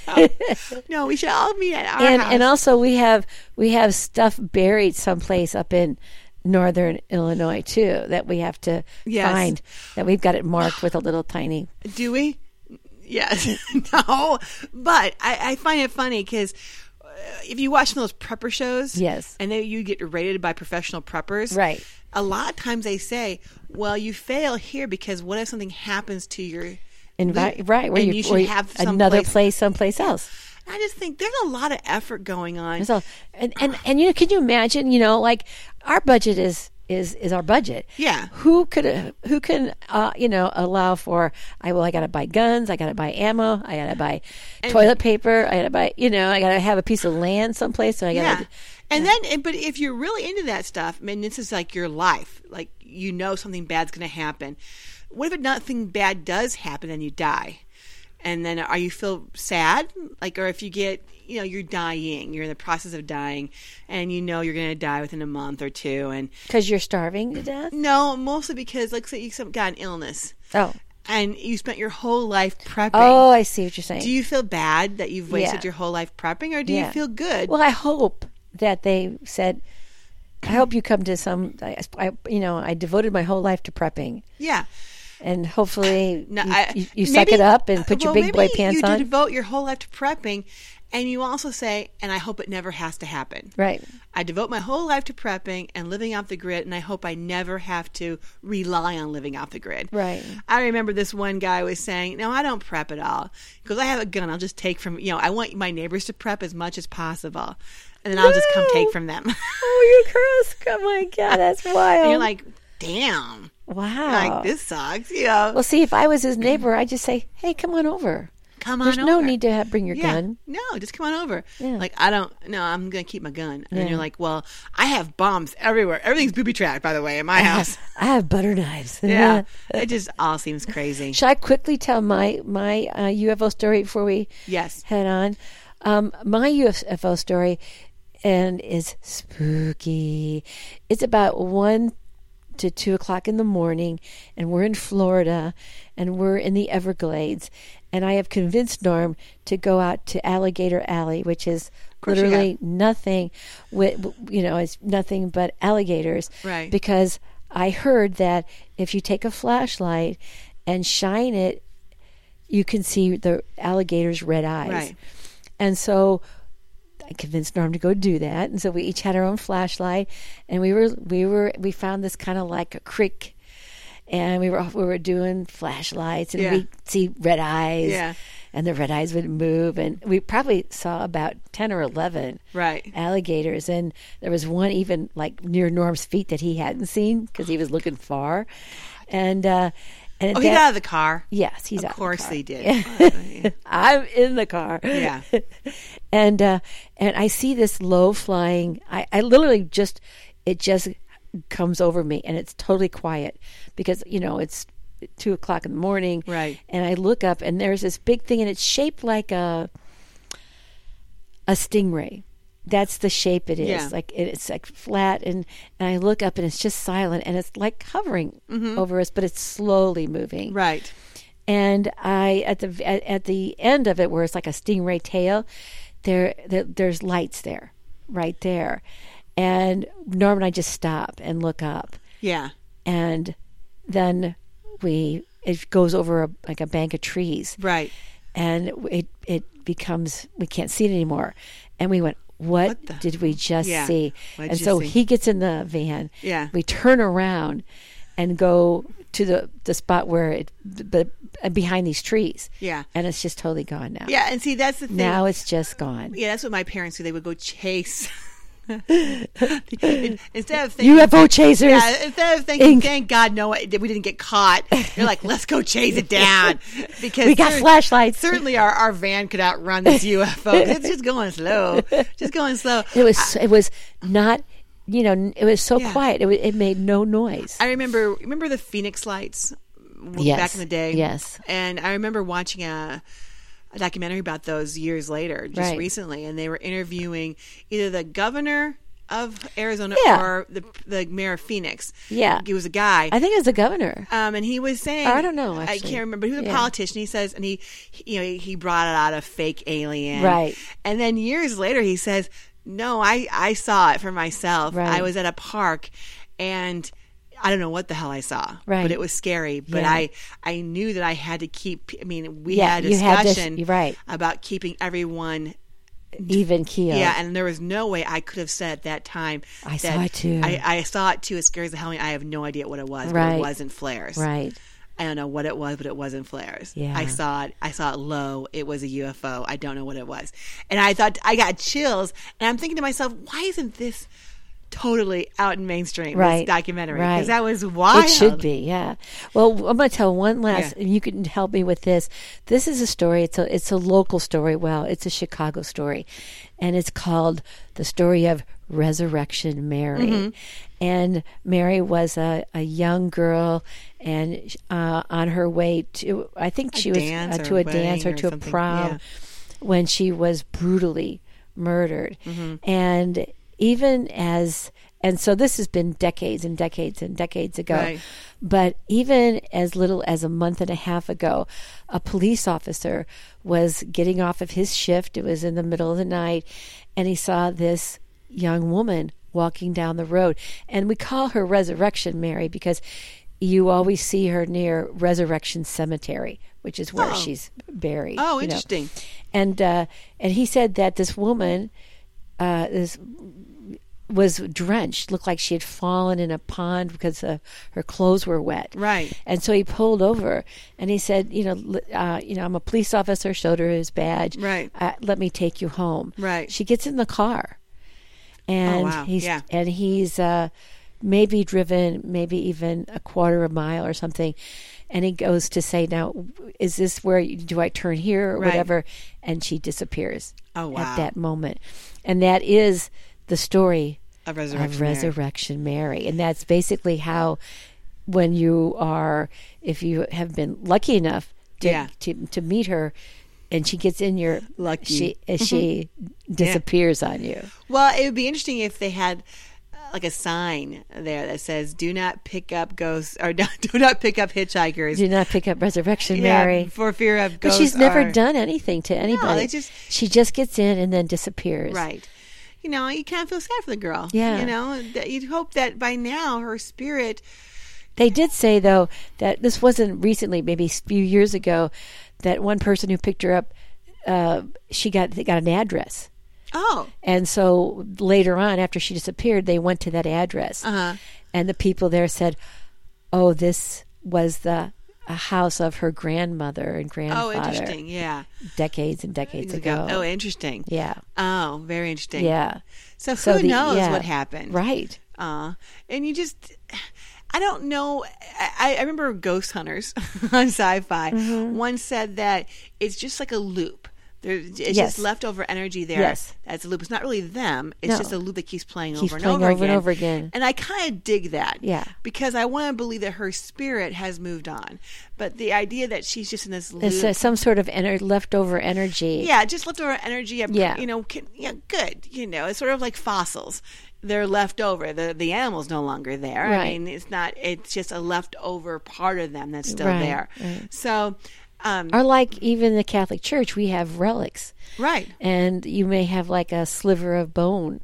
No, we should all meet at our and house. and also we have we have stuff buried someplace up in northern Illinois too that we have to Yes. find. That we've got it marked with a little tiny. Do we? Yes. No. But I, I find it funny because if you watch those prepper shows, Yes. and then you get rated by professional preppers, Right. a lot of times they say, well, you fail here because what if something happens to your Invi- right where and you, you should where have another someplace- place someplace else. I just think there's a lot of effort going on. So and, and and you know, can you imagine? You know, like our budget is is is our budget. Yeah. Who could who can uh, you know allow for? I well, I got to buy guns. I got to buy ammo. I got to buy toilet paper. I got to buy. You know, I got to have a piece of land someplace. So I got Yeah. to. And then, but if you're really into that stuff, I mean, this is like your life. Like, you know something bad's going to happen. What if nothing bad does happen and you die? And then are you feel sad? Like, or if you get, you know, you're dying, you're in the process of dying, and you know you're going to die within a month or two. And Because you're starving to death. no, mostly because, like, say you got an illness Oh. and you spent your whole life prepping. Oh, I see what you're saying. Do you feel bad that you've wasted Yeah. your whole life prepping, or do Yeah. you feel good? Well, I hope that they said. I hope you come to some. I, I, you know, I devoted my whole life to prepping. yeah. And hopefully No, you, I- you, you maybe- suck it up and put your well, big boy maybe pants you on. devote your whole life to prepping, And you also say, and I hope it never has to happen. Right. I devote my whole life to prepping and living off the grid, and I hope I never have to rely on living off the grid. Right. I remember this one guy was saying, no, I don't prep at all. Because I have a gun. I'll just take from, you know, I want my neighbors to prep as much as possible. And then I'll no. just come take from them. Oh, you curse. Oh, my God. That's wild. And you're like, damn. Wow. Like, this sucks, you know. Well, see, if I was his neighbor, I'd just say, hey, come on over. Come on There's over. no need to have, bring your yeah. gun. No, just come on over. Yeah. Like, I don't, no, I'm going to keep my gun. And yeah. then you're like, well, I have bombs everywhere. Everything's booby trapped, by the way, in my I house. Have, I have butter knives. Yeah. It just all seems crazy. Should I quickly tell my, my uh, U F O story before we yes. head on? Um, my U F O story and is spooky. It's about one to two o'clock in the morning, and we're in Florida, and we're in the Everglades, and I have convinced Norm to go out to Alligator Alley, which is literally nothing, with you know, it's nothing but alligators, right? Because I heard that if you take a flashlight and shine it, you can see the alligator's red eyes, right? And so I convinced Norm to go do that, and so we each had our own flashlight, and we were we were we found this kind of like a creek, and we were we were doing flashlights, and yeah. we see red eyes, yeah. and the red eyes would move, and we probably saw about ten or eleven right. alligators, and there was one even like near Norm's feet that he hadn't seen because he was looking far, and. uh And oh, that, he got out of the car? Yes, he's of out course of the car. they did. I'm in the car. Yeah. and uh, and I see this low flying, I, I literally just, it just comes over me, and it's totally quiet because, you know, it's two o'clock in the morning. Right. And I look up, and there's this big thing, and it's shaped like a, a stingray. That's the shape it is. Yeah. Like it, it's like flat, and, and I look up, and it's just silent, and it's like hovering mm-hmm. over us, but it's slowly moving. Right. And I at the at, at the end of it, where it's like a stingray tail, there, there there's lights there, right there, and Norm and I just stop and look up. Yeah. And then we it goes over a, like a bank of trees. Right. And it it becomes we can't see it anymore, and we went. What, what the, did we just yeah. see? What'd and you so see? he gets in the van. Yeah. We turn around and go to the, the spot where it, but behind these trees. Yeah. And it's just totally gone now. Yeah, and see, that's the thing. Now it's just gone. Yeah, that's what my parents do. They would go chase. Instead of thinking, U F O chasers. Yeah, instead of thinking, Ink. thank God, no, we didn't get caught. You're like, let's go chase it down because we got flashlights. Certainly, our, our van could outrun this U F O. It's just going slow, just going slow. It was it was not, you know, it was so yeah. quiet. It was, it made no noise. I remember remember the Phoenix lights yes. back in the day. Yes, and I remember watching a. a documentary about those years later, just right. recently, and they were interviewing either the governor of Arizona yeah. or the the mayor of Phoenix. Yeah, he was a guy. I think it was the governor. Um, and he was saying, or I don't know. Actually. I can't remember. He was a yeah. politician. He says, and he, he, you know, he brought out a fake alien, right? And then years later, he says, "No, I I saw it for myself. Right. I was at a park, and." I don't know what the hell I saw, right. but it was scary. But yeah. I, I knew that I had to keep. I mean, we yeah, had a discussion had this, right. about keeping everyone even keel. Yeah, and there was no way I could have said at that time. I that saw it too. I, I saw it too. It scares the hell out of me. I have no idea what it was, right. but it wasn't flares. Right. I don't know what it was, but it wasn't flares. Yeah. I saw it. I saw it low. It was a U F O. I don't know what it was, and I thought I got chills. And I'm thinking to myself, why isn't this totally out in mainstream, right. this documentary? Right. Because that was wild. It should be, yeah. Well, I'm going to tell one last, yeah. and you can help me with this. This is a story, it's a, it's a local story. Well, it's a Chicago story. And it's called The Story of Resurrection Mary. Mm-hmm. And Mary was a, a young girl, and uh, on her way to, I think she a was uh, to a dance or, or to a prom yeah. when she was brutally murdered. Mm-hmm. And even as, and so this has been decades and decades and decades ago, right. but even as little as a month and a half ago, a police officer was getting off of his shift. It was in the middle of the night, and he saw this young woman walking down the road. And we call her Resurrection Mary because you always see her near Resurrection Cemetery, which is where Oh. she's buried. Oh, you know. interesting. And uh, and he said that this woman uh, is was drenched, looked like she had fallen in a pond because uh, her clothes were wet. Right. And so he pulled over, and he said, you know, li- uh, you know, I'm a police officer. Showed her his badge. Right. Uh, let me take you home. Right. She gets in the car, and Oh, wow. he's Yeah. and he's uh, maybe driven maybe even a quarter of a mile or something. And he goes to say, now, is this where, you, do I turn here or Right. whatever? And she disappears Oh, wow. at that moment. And that is the story Of Resurrection of Mary. Resurrection Mary. And that's basically how, when you are, if you have been lucky enough to, Yeah. to, to meet her, and she gets in your, Lucky. she, she disappears on you. Well, it would be interesting if they had uh, like a sign there that says "Do not pick up ghosts" or "Do do not pick up hitchhikers." Do not pick up Resurrection Yeah, Mary. for fear of But ghosts. she's never or- done anything to anybody. they just- she just gets in and then disappears. Right. You know, you kind of feel sad for the girl. Yeah. You know, that you'd hope that by now her spirit. They did say, though, that this wasn't recently, maybe a few years ago, that one person who picked her up, uh, she got they got an address. Oh. And so later on, after she disappeared, they went to that address. Uh-huh. And the people there said, oh, this was the a house of her grandmother and Oh, grandfather. interesting. Yeah. Decades and decades ago. Oh, interesting. Yeah. Oh, very interesting. Yeah. So who So the- knows yeah. what happened? Right. Uh, and you just, I don't know. I, I remember Ghost Hunters on Sci-Fi Mm-hmm. once said that it's just like a loop. There, it's Yes. just leftover energy there. Yes. That's a loop. It's not really them. It's No. just a loop that keeps playing Keeps over and playing over over again. and over again. And I kind of dig that. Yeah. Because I want to believe that her spirit has moved on. But the idea that she's just in this loop. It's uh, some sort of ener- leftover energy. Yeah, just leftover energy. Yeah. You know, can, yeah, good. You know, it's sort of like fossils. They're left over. The the animal's no longer there. I Right. mean, it's not. It's just a leftover part of them that's still Right, there. right. So, um, Or like even the Catholic Church, we have relics. right. And you may have like a sliver of bone.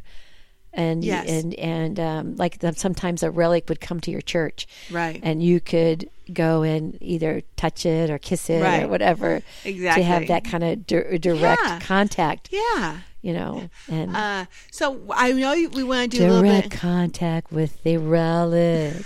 And Yes. and and um, like the, sometimes a relic would come to your church, Right. And you could go and either touch it or kiss it Right. or whatever, Exactly. to have that kind of di- direct Yeah. contact, Yeah. you know, and Uh, so I know you- we want to do a little direct bit. contact with the relic.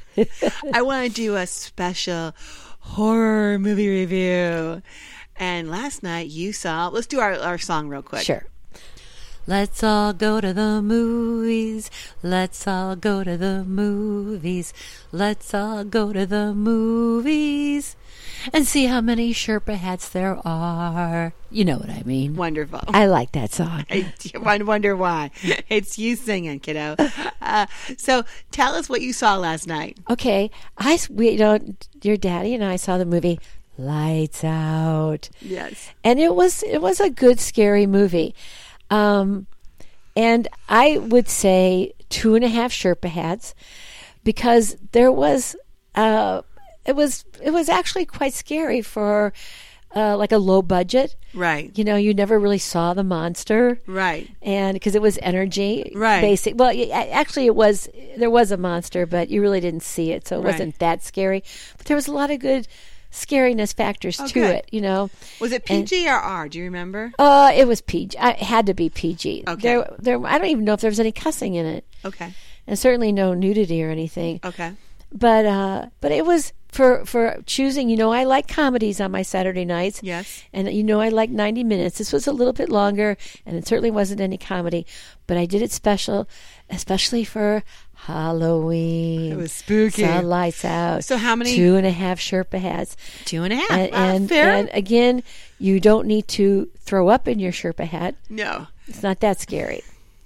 I want to do a special horror movie review. And last night you saw. Let's do our, our song real quick. Sure. Let's all go to the movies. Let's all go to the movies. Let's all go to the movies and see how many Sherpa hats there are. You know what I mean. Wonderful. I like that song. I I wonder why. It's you singing, kiddo. Uh, so tell us what you saw last night. Okay, I s- we you know your daddy and I saw the movie Lights Out. Yes. And it was it was a good scary movie. Um, and I would say two and a half Sherpa hats, because there was uh, it was it was actually quite scary for uh, like a low budget. Right. You know, you never really saw the monster. Right. And because it was energy, Right. Basic. Well, y- actually, it was there was a monster, but you really didn't see it, so it Right. wasn't that scary. But there was a lot of good scariness factors Oh, to good. it. You know, Was it P G or R? Do you remember? uh, it was P G. I- It had to be P G. Okay. There, there. I don't even know if there was any cussing in it, Okay. and certainly no nudity or anything. Okay. But, uh, but it was for for choosing. You know, I like comedies on my Saturday nights. Yes. And you know, I like ninety minutes. This was a little bit longer, and it certainly wasn't any comedy. But I did it special, especially for Halloween. It was spooky. Saw Lights Out. So how many- Two and a half Sherpa hats. Two and a half. And, Wow, and, fair. and again, you don't need to throw up in your Sherpa hat. No. It's not that scary.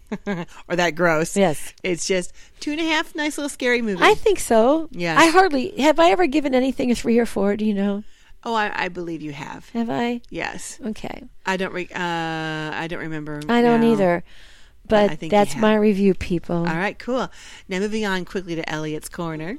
Or that gross. Yes. It's just two and a half nice little scary movie. I think so. Yes. I hardly have I ever given anything a three or four. Do you know? oh, I, I believe you have. Have I? Yes. Okay. I don't. Re- uh, I don't remember. I don't no. either. I But think you that's have. my review, people. All right. Cool. Now moving on quickly to Elliot's corner.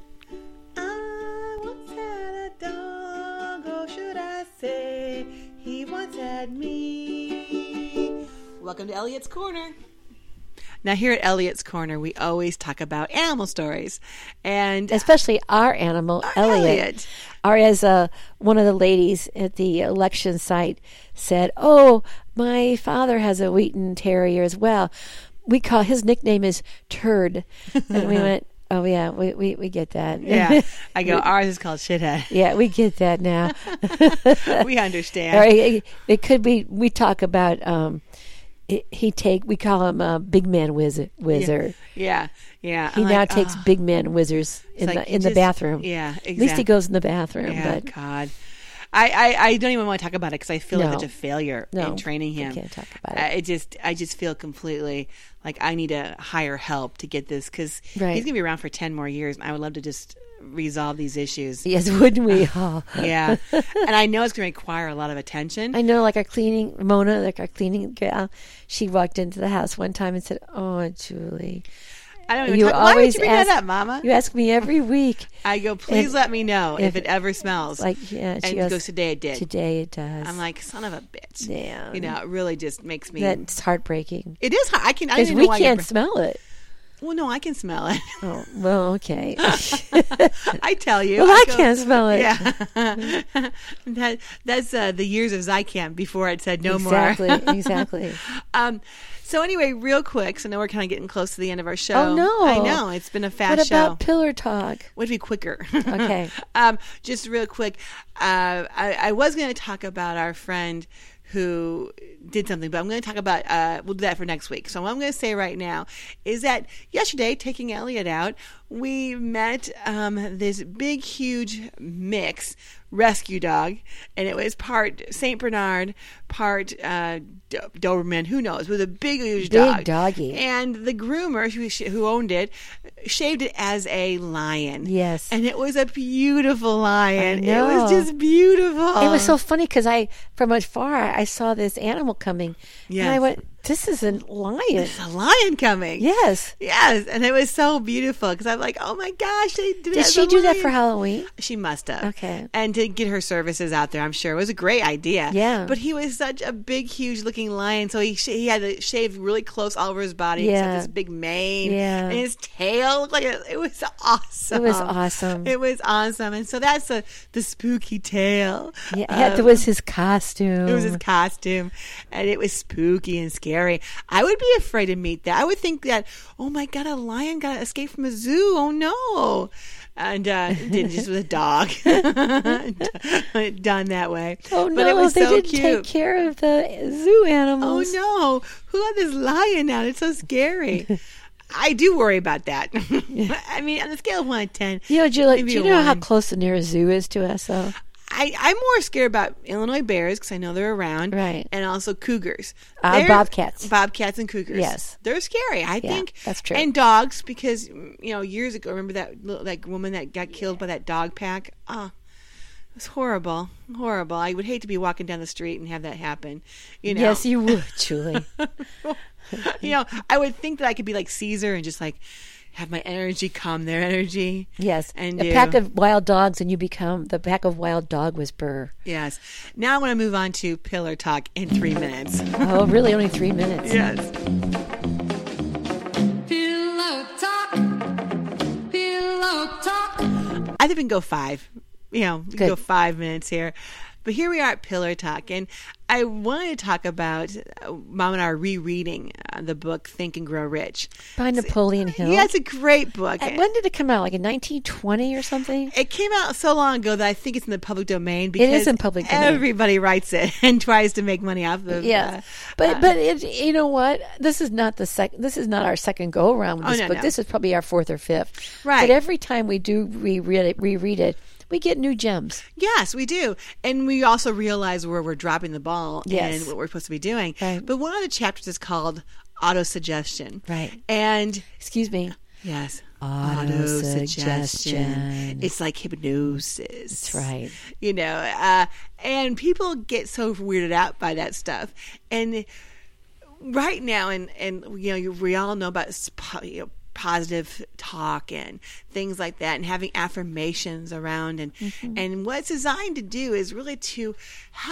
I once had a dog, or should I say, he once had me. Welcome to Elliot's corner. Now, here at Elliot's Corner, we always talk about animal stories. And especially our animal, Elliot. Elliot. Or as uh, one of the ladies at the election site said, oh, my father has a Wheaton Terrier as well. We call, his nickname is Turd. And we went, oh, yeah, we, we, we get that. Yeah. I go, ours is called Shithead. Yeah, we get that now. We understand. Or it, it could be, we talk about, um, it, he take, we call him a big man whizzer. whizzer. Yeah, yeah. He I'm now like, takes oh. big man whizzers in like the in you the just- bathroom. Yeah, exactly. At least he goes in the bathroom. Yeah, but God. I, I, I don't even want to talk about it because I feel No. like such a failure No, in training him. we can't talk about Uh, it. it just, I just feel completely like I need to hire help to get this because Right. he's going to be around for ten more years, and I would love to just resolve these issues. yes, wouldn't we all? Yeah, and I know it's going to require a lot of attention. I know, like our cleaning, Mona, like our cleaning gal, she walked into the house one time and said, oh, Julie. I don't even You talk, why would always you bring ask, that up, Mama? You ask me every week. I go, please And let me know if, if- it ever smells. Like, yeah, she and goes, goes, today it did. today it does. I'm like, son of a bitch. yeah. You know, it really just makes me. That's heartbreaking. It is hard. I can. I don't Because even we know why you can't br- smell it. Well, no, I can smell it. Oh, well, okay. I tell you. well, I go- can't smell it. Yeah, that that's uh, the years of Zycam before it said no exactly, more. exactly. um. So anyway, real quick, so now we're kind of getting close to the end of our show. Oh, no. I know it's been a fast What show. about pillar talk? Would be quicker. Okay. um, just real quick, uh, I, I was going to talk about our friend who did something, but I'm going to talk about, uh, we'll do that for next week. So what I'm going to say right now is that yesterday, taking Elliot out, we met um, this big, huge mix rescue dog, and it was part Saint Bernard, part uh, Do- Doberman, who knows, with a big, huge Big dog. doggy. And the groomer who, who owned it shaved it as a lion. Yes. And it was a beautiful lion. I It was know. just beautiful. It was so funny because I, from afar, I saw this animal coming. And Yes. I went, this is a lion. There's a lion coming. Yes. Yes, and it was so beautiful because I'm like, oh my gosh, they did, it Did as she a do that lion. for Halloween? She must have. Okay. And to get her services out there, I'm sure it was a great idea. Yeah. But he was such a big, huge looking lion, so he sh- he had to shave really close all over his body, Yeah. except his big mane. Yeah. And his tail looked like a, it was awesome. It was awesome. It was awesome, and so that's a, the spooky tail. Yeah, Uh, it was his costume. It was his costume, and it was spooky and scary. I would be afraid to meet that. I would think that, oh my God, a lion got escaped from a zoo. Oh no. And uh, it didn't, just with a dog. Done that way. Oh no, but it was they so didn't cute. take care of the zoo Oh animals. no, who got this lion out? It's so scary. I do worry about that. I mean, on a scale of one to ten, You know, Julie, maybe do you a know how one. close the nearest zoo is to us, though? I, I'm more scared about Illinois bears because I know they're around, Right. And also cougars, Uh, They're- bobcats. bobcats and cougars. Yes. they're scary. I Yeah, think that's true. And dogs because you know years ago, remember that little, that woman that got killed by that dog pack? Ah, it was horrible, horrible. I would hate to be walking down the street and have that happen. You know, Yes, you would, Julie. you know, I would think that I could be like Caesar and just like have my energy calm their energy. Yes. And a do. pack of wild dogs, and you become the pack of wild dog whisperer. Yes. Now I want to move on to pillar talk in three minutes. Oh, really? Only three minutes? Yes. Pillow talk. Pillow talk. I think we can go five. You know, we can Good. go five minutes here. But here we are at Pillar Talk, and I wanted to talk about uh, Mom and I are rereading uh, the book Think and Grow Rich. By Napoleon Hill? Yeah, it's a great book. Uh, When did it come out? Like in nineteen twenty or something? It came out so long ago that I think it's in the public domain because is in public domain. everybody writes it and tries to make money off of Yeah, uh, but uh, but it, you know what? This is not the sec. This is not our second go around with Oh, this no, book. no. This is probably our fourth or fifth. Right. But every time we do reread it, reread it, we get new gems. Yes, we do. And we also realize where we're dropping the ball Yes. and what we're supposed to be doing. Right. But one of the chapters is called Auto-Suggestion. Right. And Excuse me. yes, Auto-suggestion. It's like hypnosis. That's right. You know, uh, and people get so weirded out by that stuff. And right now, and and you know, we all know about sp- you know, positive talk and things like that, and having affirmations around, and Mm-hmm. and what it's designed to do is really to help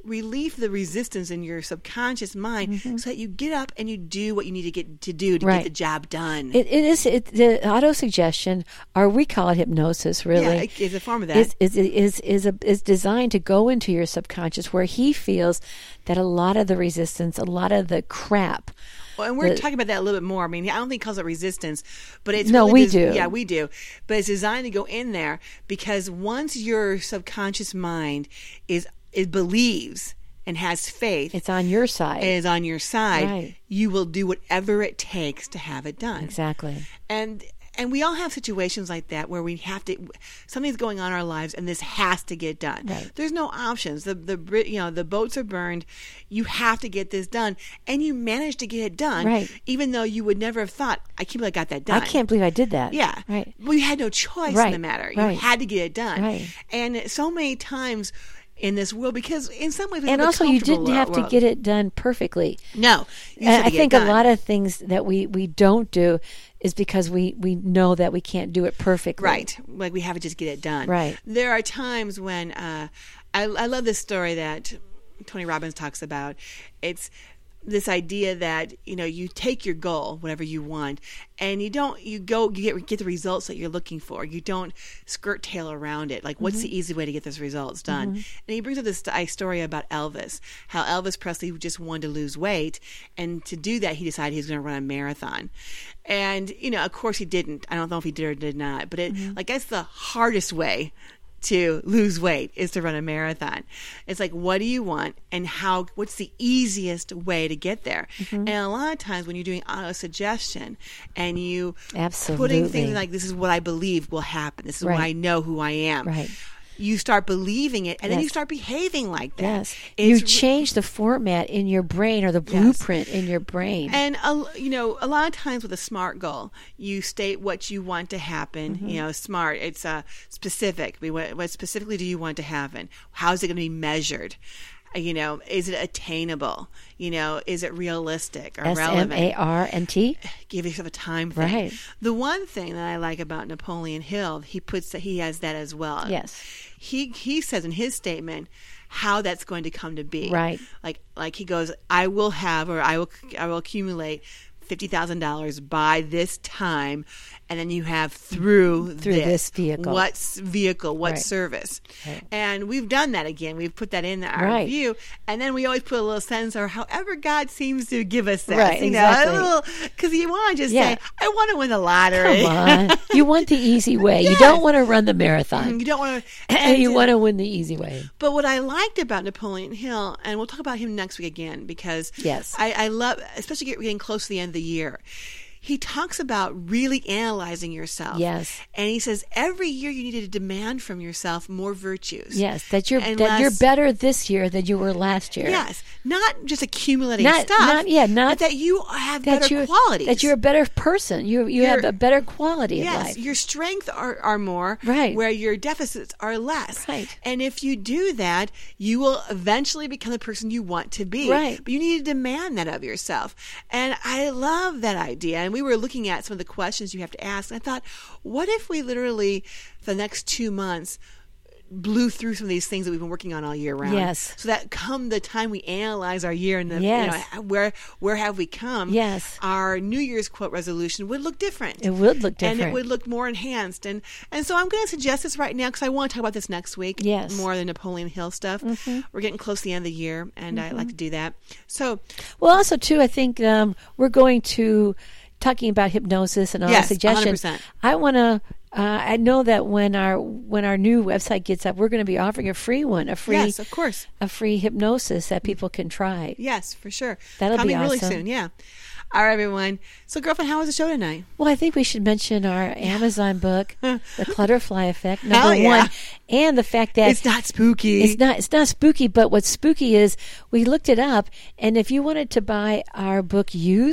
relieve the resistance in your subconscious mind Mm-hmm. so that you get up and you do what you need to get to do to Right. get the job done. It, it is it, the autosuggestion, or we call it hypnosis, really. Yeah, it is a form of that. Is is is is, a, is designed to go into your subconscious, where he feels that a lot of the resistance, a lot of the crap. Well, and we're the- talking about that a little bit more. I mean, I don't think he calls it resistance, but it's No, really we des- do. Yeah, we do. But it's designed to go in there because once your subconscious mind is it believes and has faith, It's on your side. is on your side, Right. you will do whatever it takes to have it done. Exactly. And and we all have situations like that where we have to, something's going on in our lives and this has to get done. Right. There's no options. The the Brit- you know the boats are burned. You have to get this done, and you managed to get it done, Right. even though you would never have thought, I can't believe I got that done. I can't believe I did that. Yeah. Right. Well, you had no choice in Right. the matter. You Right. had to get it done. Right. And so many times in this world, because in some ways, we And live a also, you comfortable didn't have to world. get it done perfectly. No. You And had to I get think it a done. lot of things that we, we don't do is because we, we know that we can't do it perfectly. Right. Like we have to just get it done. Right. There are times when uh, I, I love this story that Tony Robbins talks about. It's this idea that, you know, you take your goal, whatever you want, and you don't, you go, you get, get the results that you're looking for. You don't skirt tail around it. Like, what's Mm-hmm. the easy way to get those results done? And he brings up this st- story about Elvis, how Elvis Presley just wanted to lose weight. And to do that, he decided he was going to run a marathon. And, you know, of course he didn't. I don't know if he did or did not, but it, Mm-hmm. like, that's the hardest way to lose weight is to run a marathon. It's like, what do you want and how, what's the easiest way to get there? Mm-hmm. And a lot of times when you're doing auto suggestion and you Absolutely. putting things like, this is what I believe will happen. This is Right. why I know who I am. Right. You start believing it and then you Yes. start behaving like that. Yes. You It's- change the format in your brain, or the blueprint in your brain. And uh, you know, a lot of times with a SMART goal, you state what you want to happen. Mm-hmm. You know, SMART. It's uh, specific. We what, what specifically do you want to happen? How is it going to be measured? Uh, You know, is it attainable? You know, is it realistic or S M relevant? A R N T. Give yourself a time thing. Right. The one thing that I like about Napoleon Hill, he puts that he has that as well. Yes. He he says in his statement how that's going to come to be. Right. Like like he goes, I will have or I will I will accumulate fifty thousand dollars by this time, and then you have through Through this vehicle. what s- vehicle, what Right. service, Right. and we've done that again. We've put that in our Right. view, and then we always put a little sentence or however God seems to give us that, Right, you exactly. know, because you want to just Yeah. say, I want to win the lottery. Come on. You want the easy way. You Yes. don't want to run the marathon. You don't want to. And you want to win the easy way. But what I liked about Napoleon Hill, and we'll talk about him next week again, because Yes. I, I love, especially get- getting close to the end of the year. He talks about really analyzing yourself. Yes. And he says every year you need to demand from yourself more virtues. Yes, that you're And that you're less- better this year than you were last year. Yes. Not just accumulating Not- stuff. not- yeah, not- but that you have That better you qualities. that you're a better person. You you have You're- a better quality of Yes, life. your strengths are, are more, Right. where your deficits are less. Right. And if you do that, you will eventually become the person you want to be. Right. But you need to demand that of yourself. And I love that idea. And we were looking at some of the questions you have to ask. And I thought, what if we literally, for the next two months, blew through some of these things that we've been working on all year round. Yes. So that come the time we analyze our year and the, Yes. you know, where where have we come? Yes. Our New Year's quote resolution would look different. It would look And different. it would look more enhanced. And and so I'm going to suggest this right now because I want to talk about this next week. Yes. More than Napoleon Hill stuff. Mm-hmm. We're getting close to the end of the year, and I like to do that. So Well, also too, I think um, we're going to talking about hypnosis and all Yes, suggestions. one hundred percent. I want to. Uh, I know that when our when our new website gets up, we're going to be offering a free one, a free yes, of course. a free hypnosis that people can try. Yes, for sure. That'll be Coming really awesome. soon. Yeah. All right, everyone. So, girlfriend, how was the show tonight? Well, I think we should mention our Amazon book, The Clutterfly Effect, number Hell yeah. one, and the fact that It's not spooky. It's not. It's not spooky. But what's spooky is we looked it up, and if you wanted to buy our book used,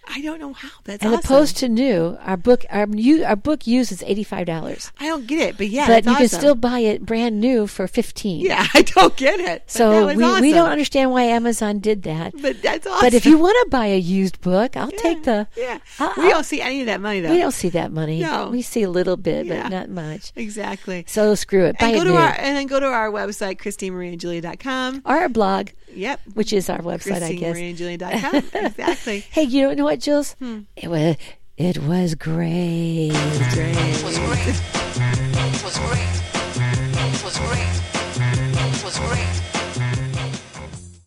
I don't know how. That's As awesome. opposed to new, our book our you our book used is eighty five dollars. I don't get it, but yeah, But that's you can awesome. still buy it brand new for fifteen. Yeah, I don't get it. But that So was we, awesome. we don't understand why Amazon did that. But that's awesome. But if you want to buy a used book, I'll yeah, take the. yeah, I'll- we I'll- don't see any of that money though. We don't see that money. No. We see a little bit, Yeah. but not much. exactly. So screw it. Buy And it go to new. our and then go to our website christine marie and julia dot com. Or our blog, Yep. which is our website, I christine guess. marie and julia dot com. Exactly. Hey, you know what, Jules? Hmm. It was it was great. Great.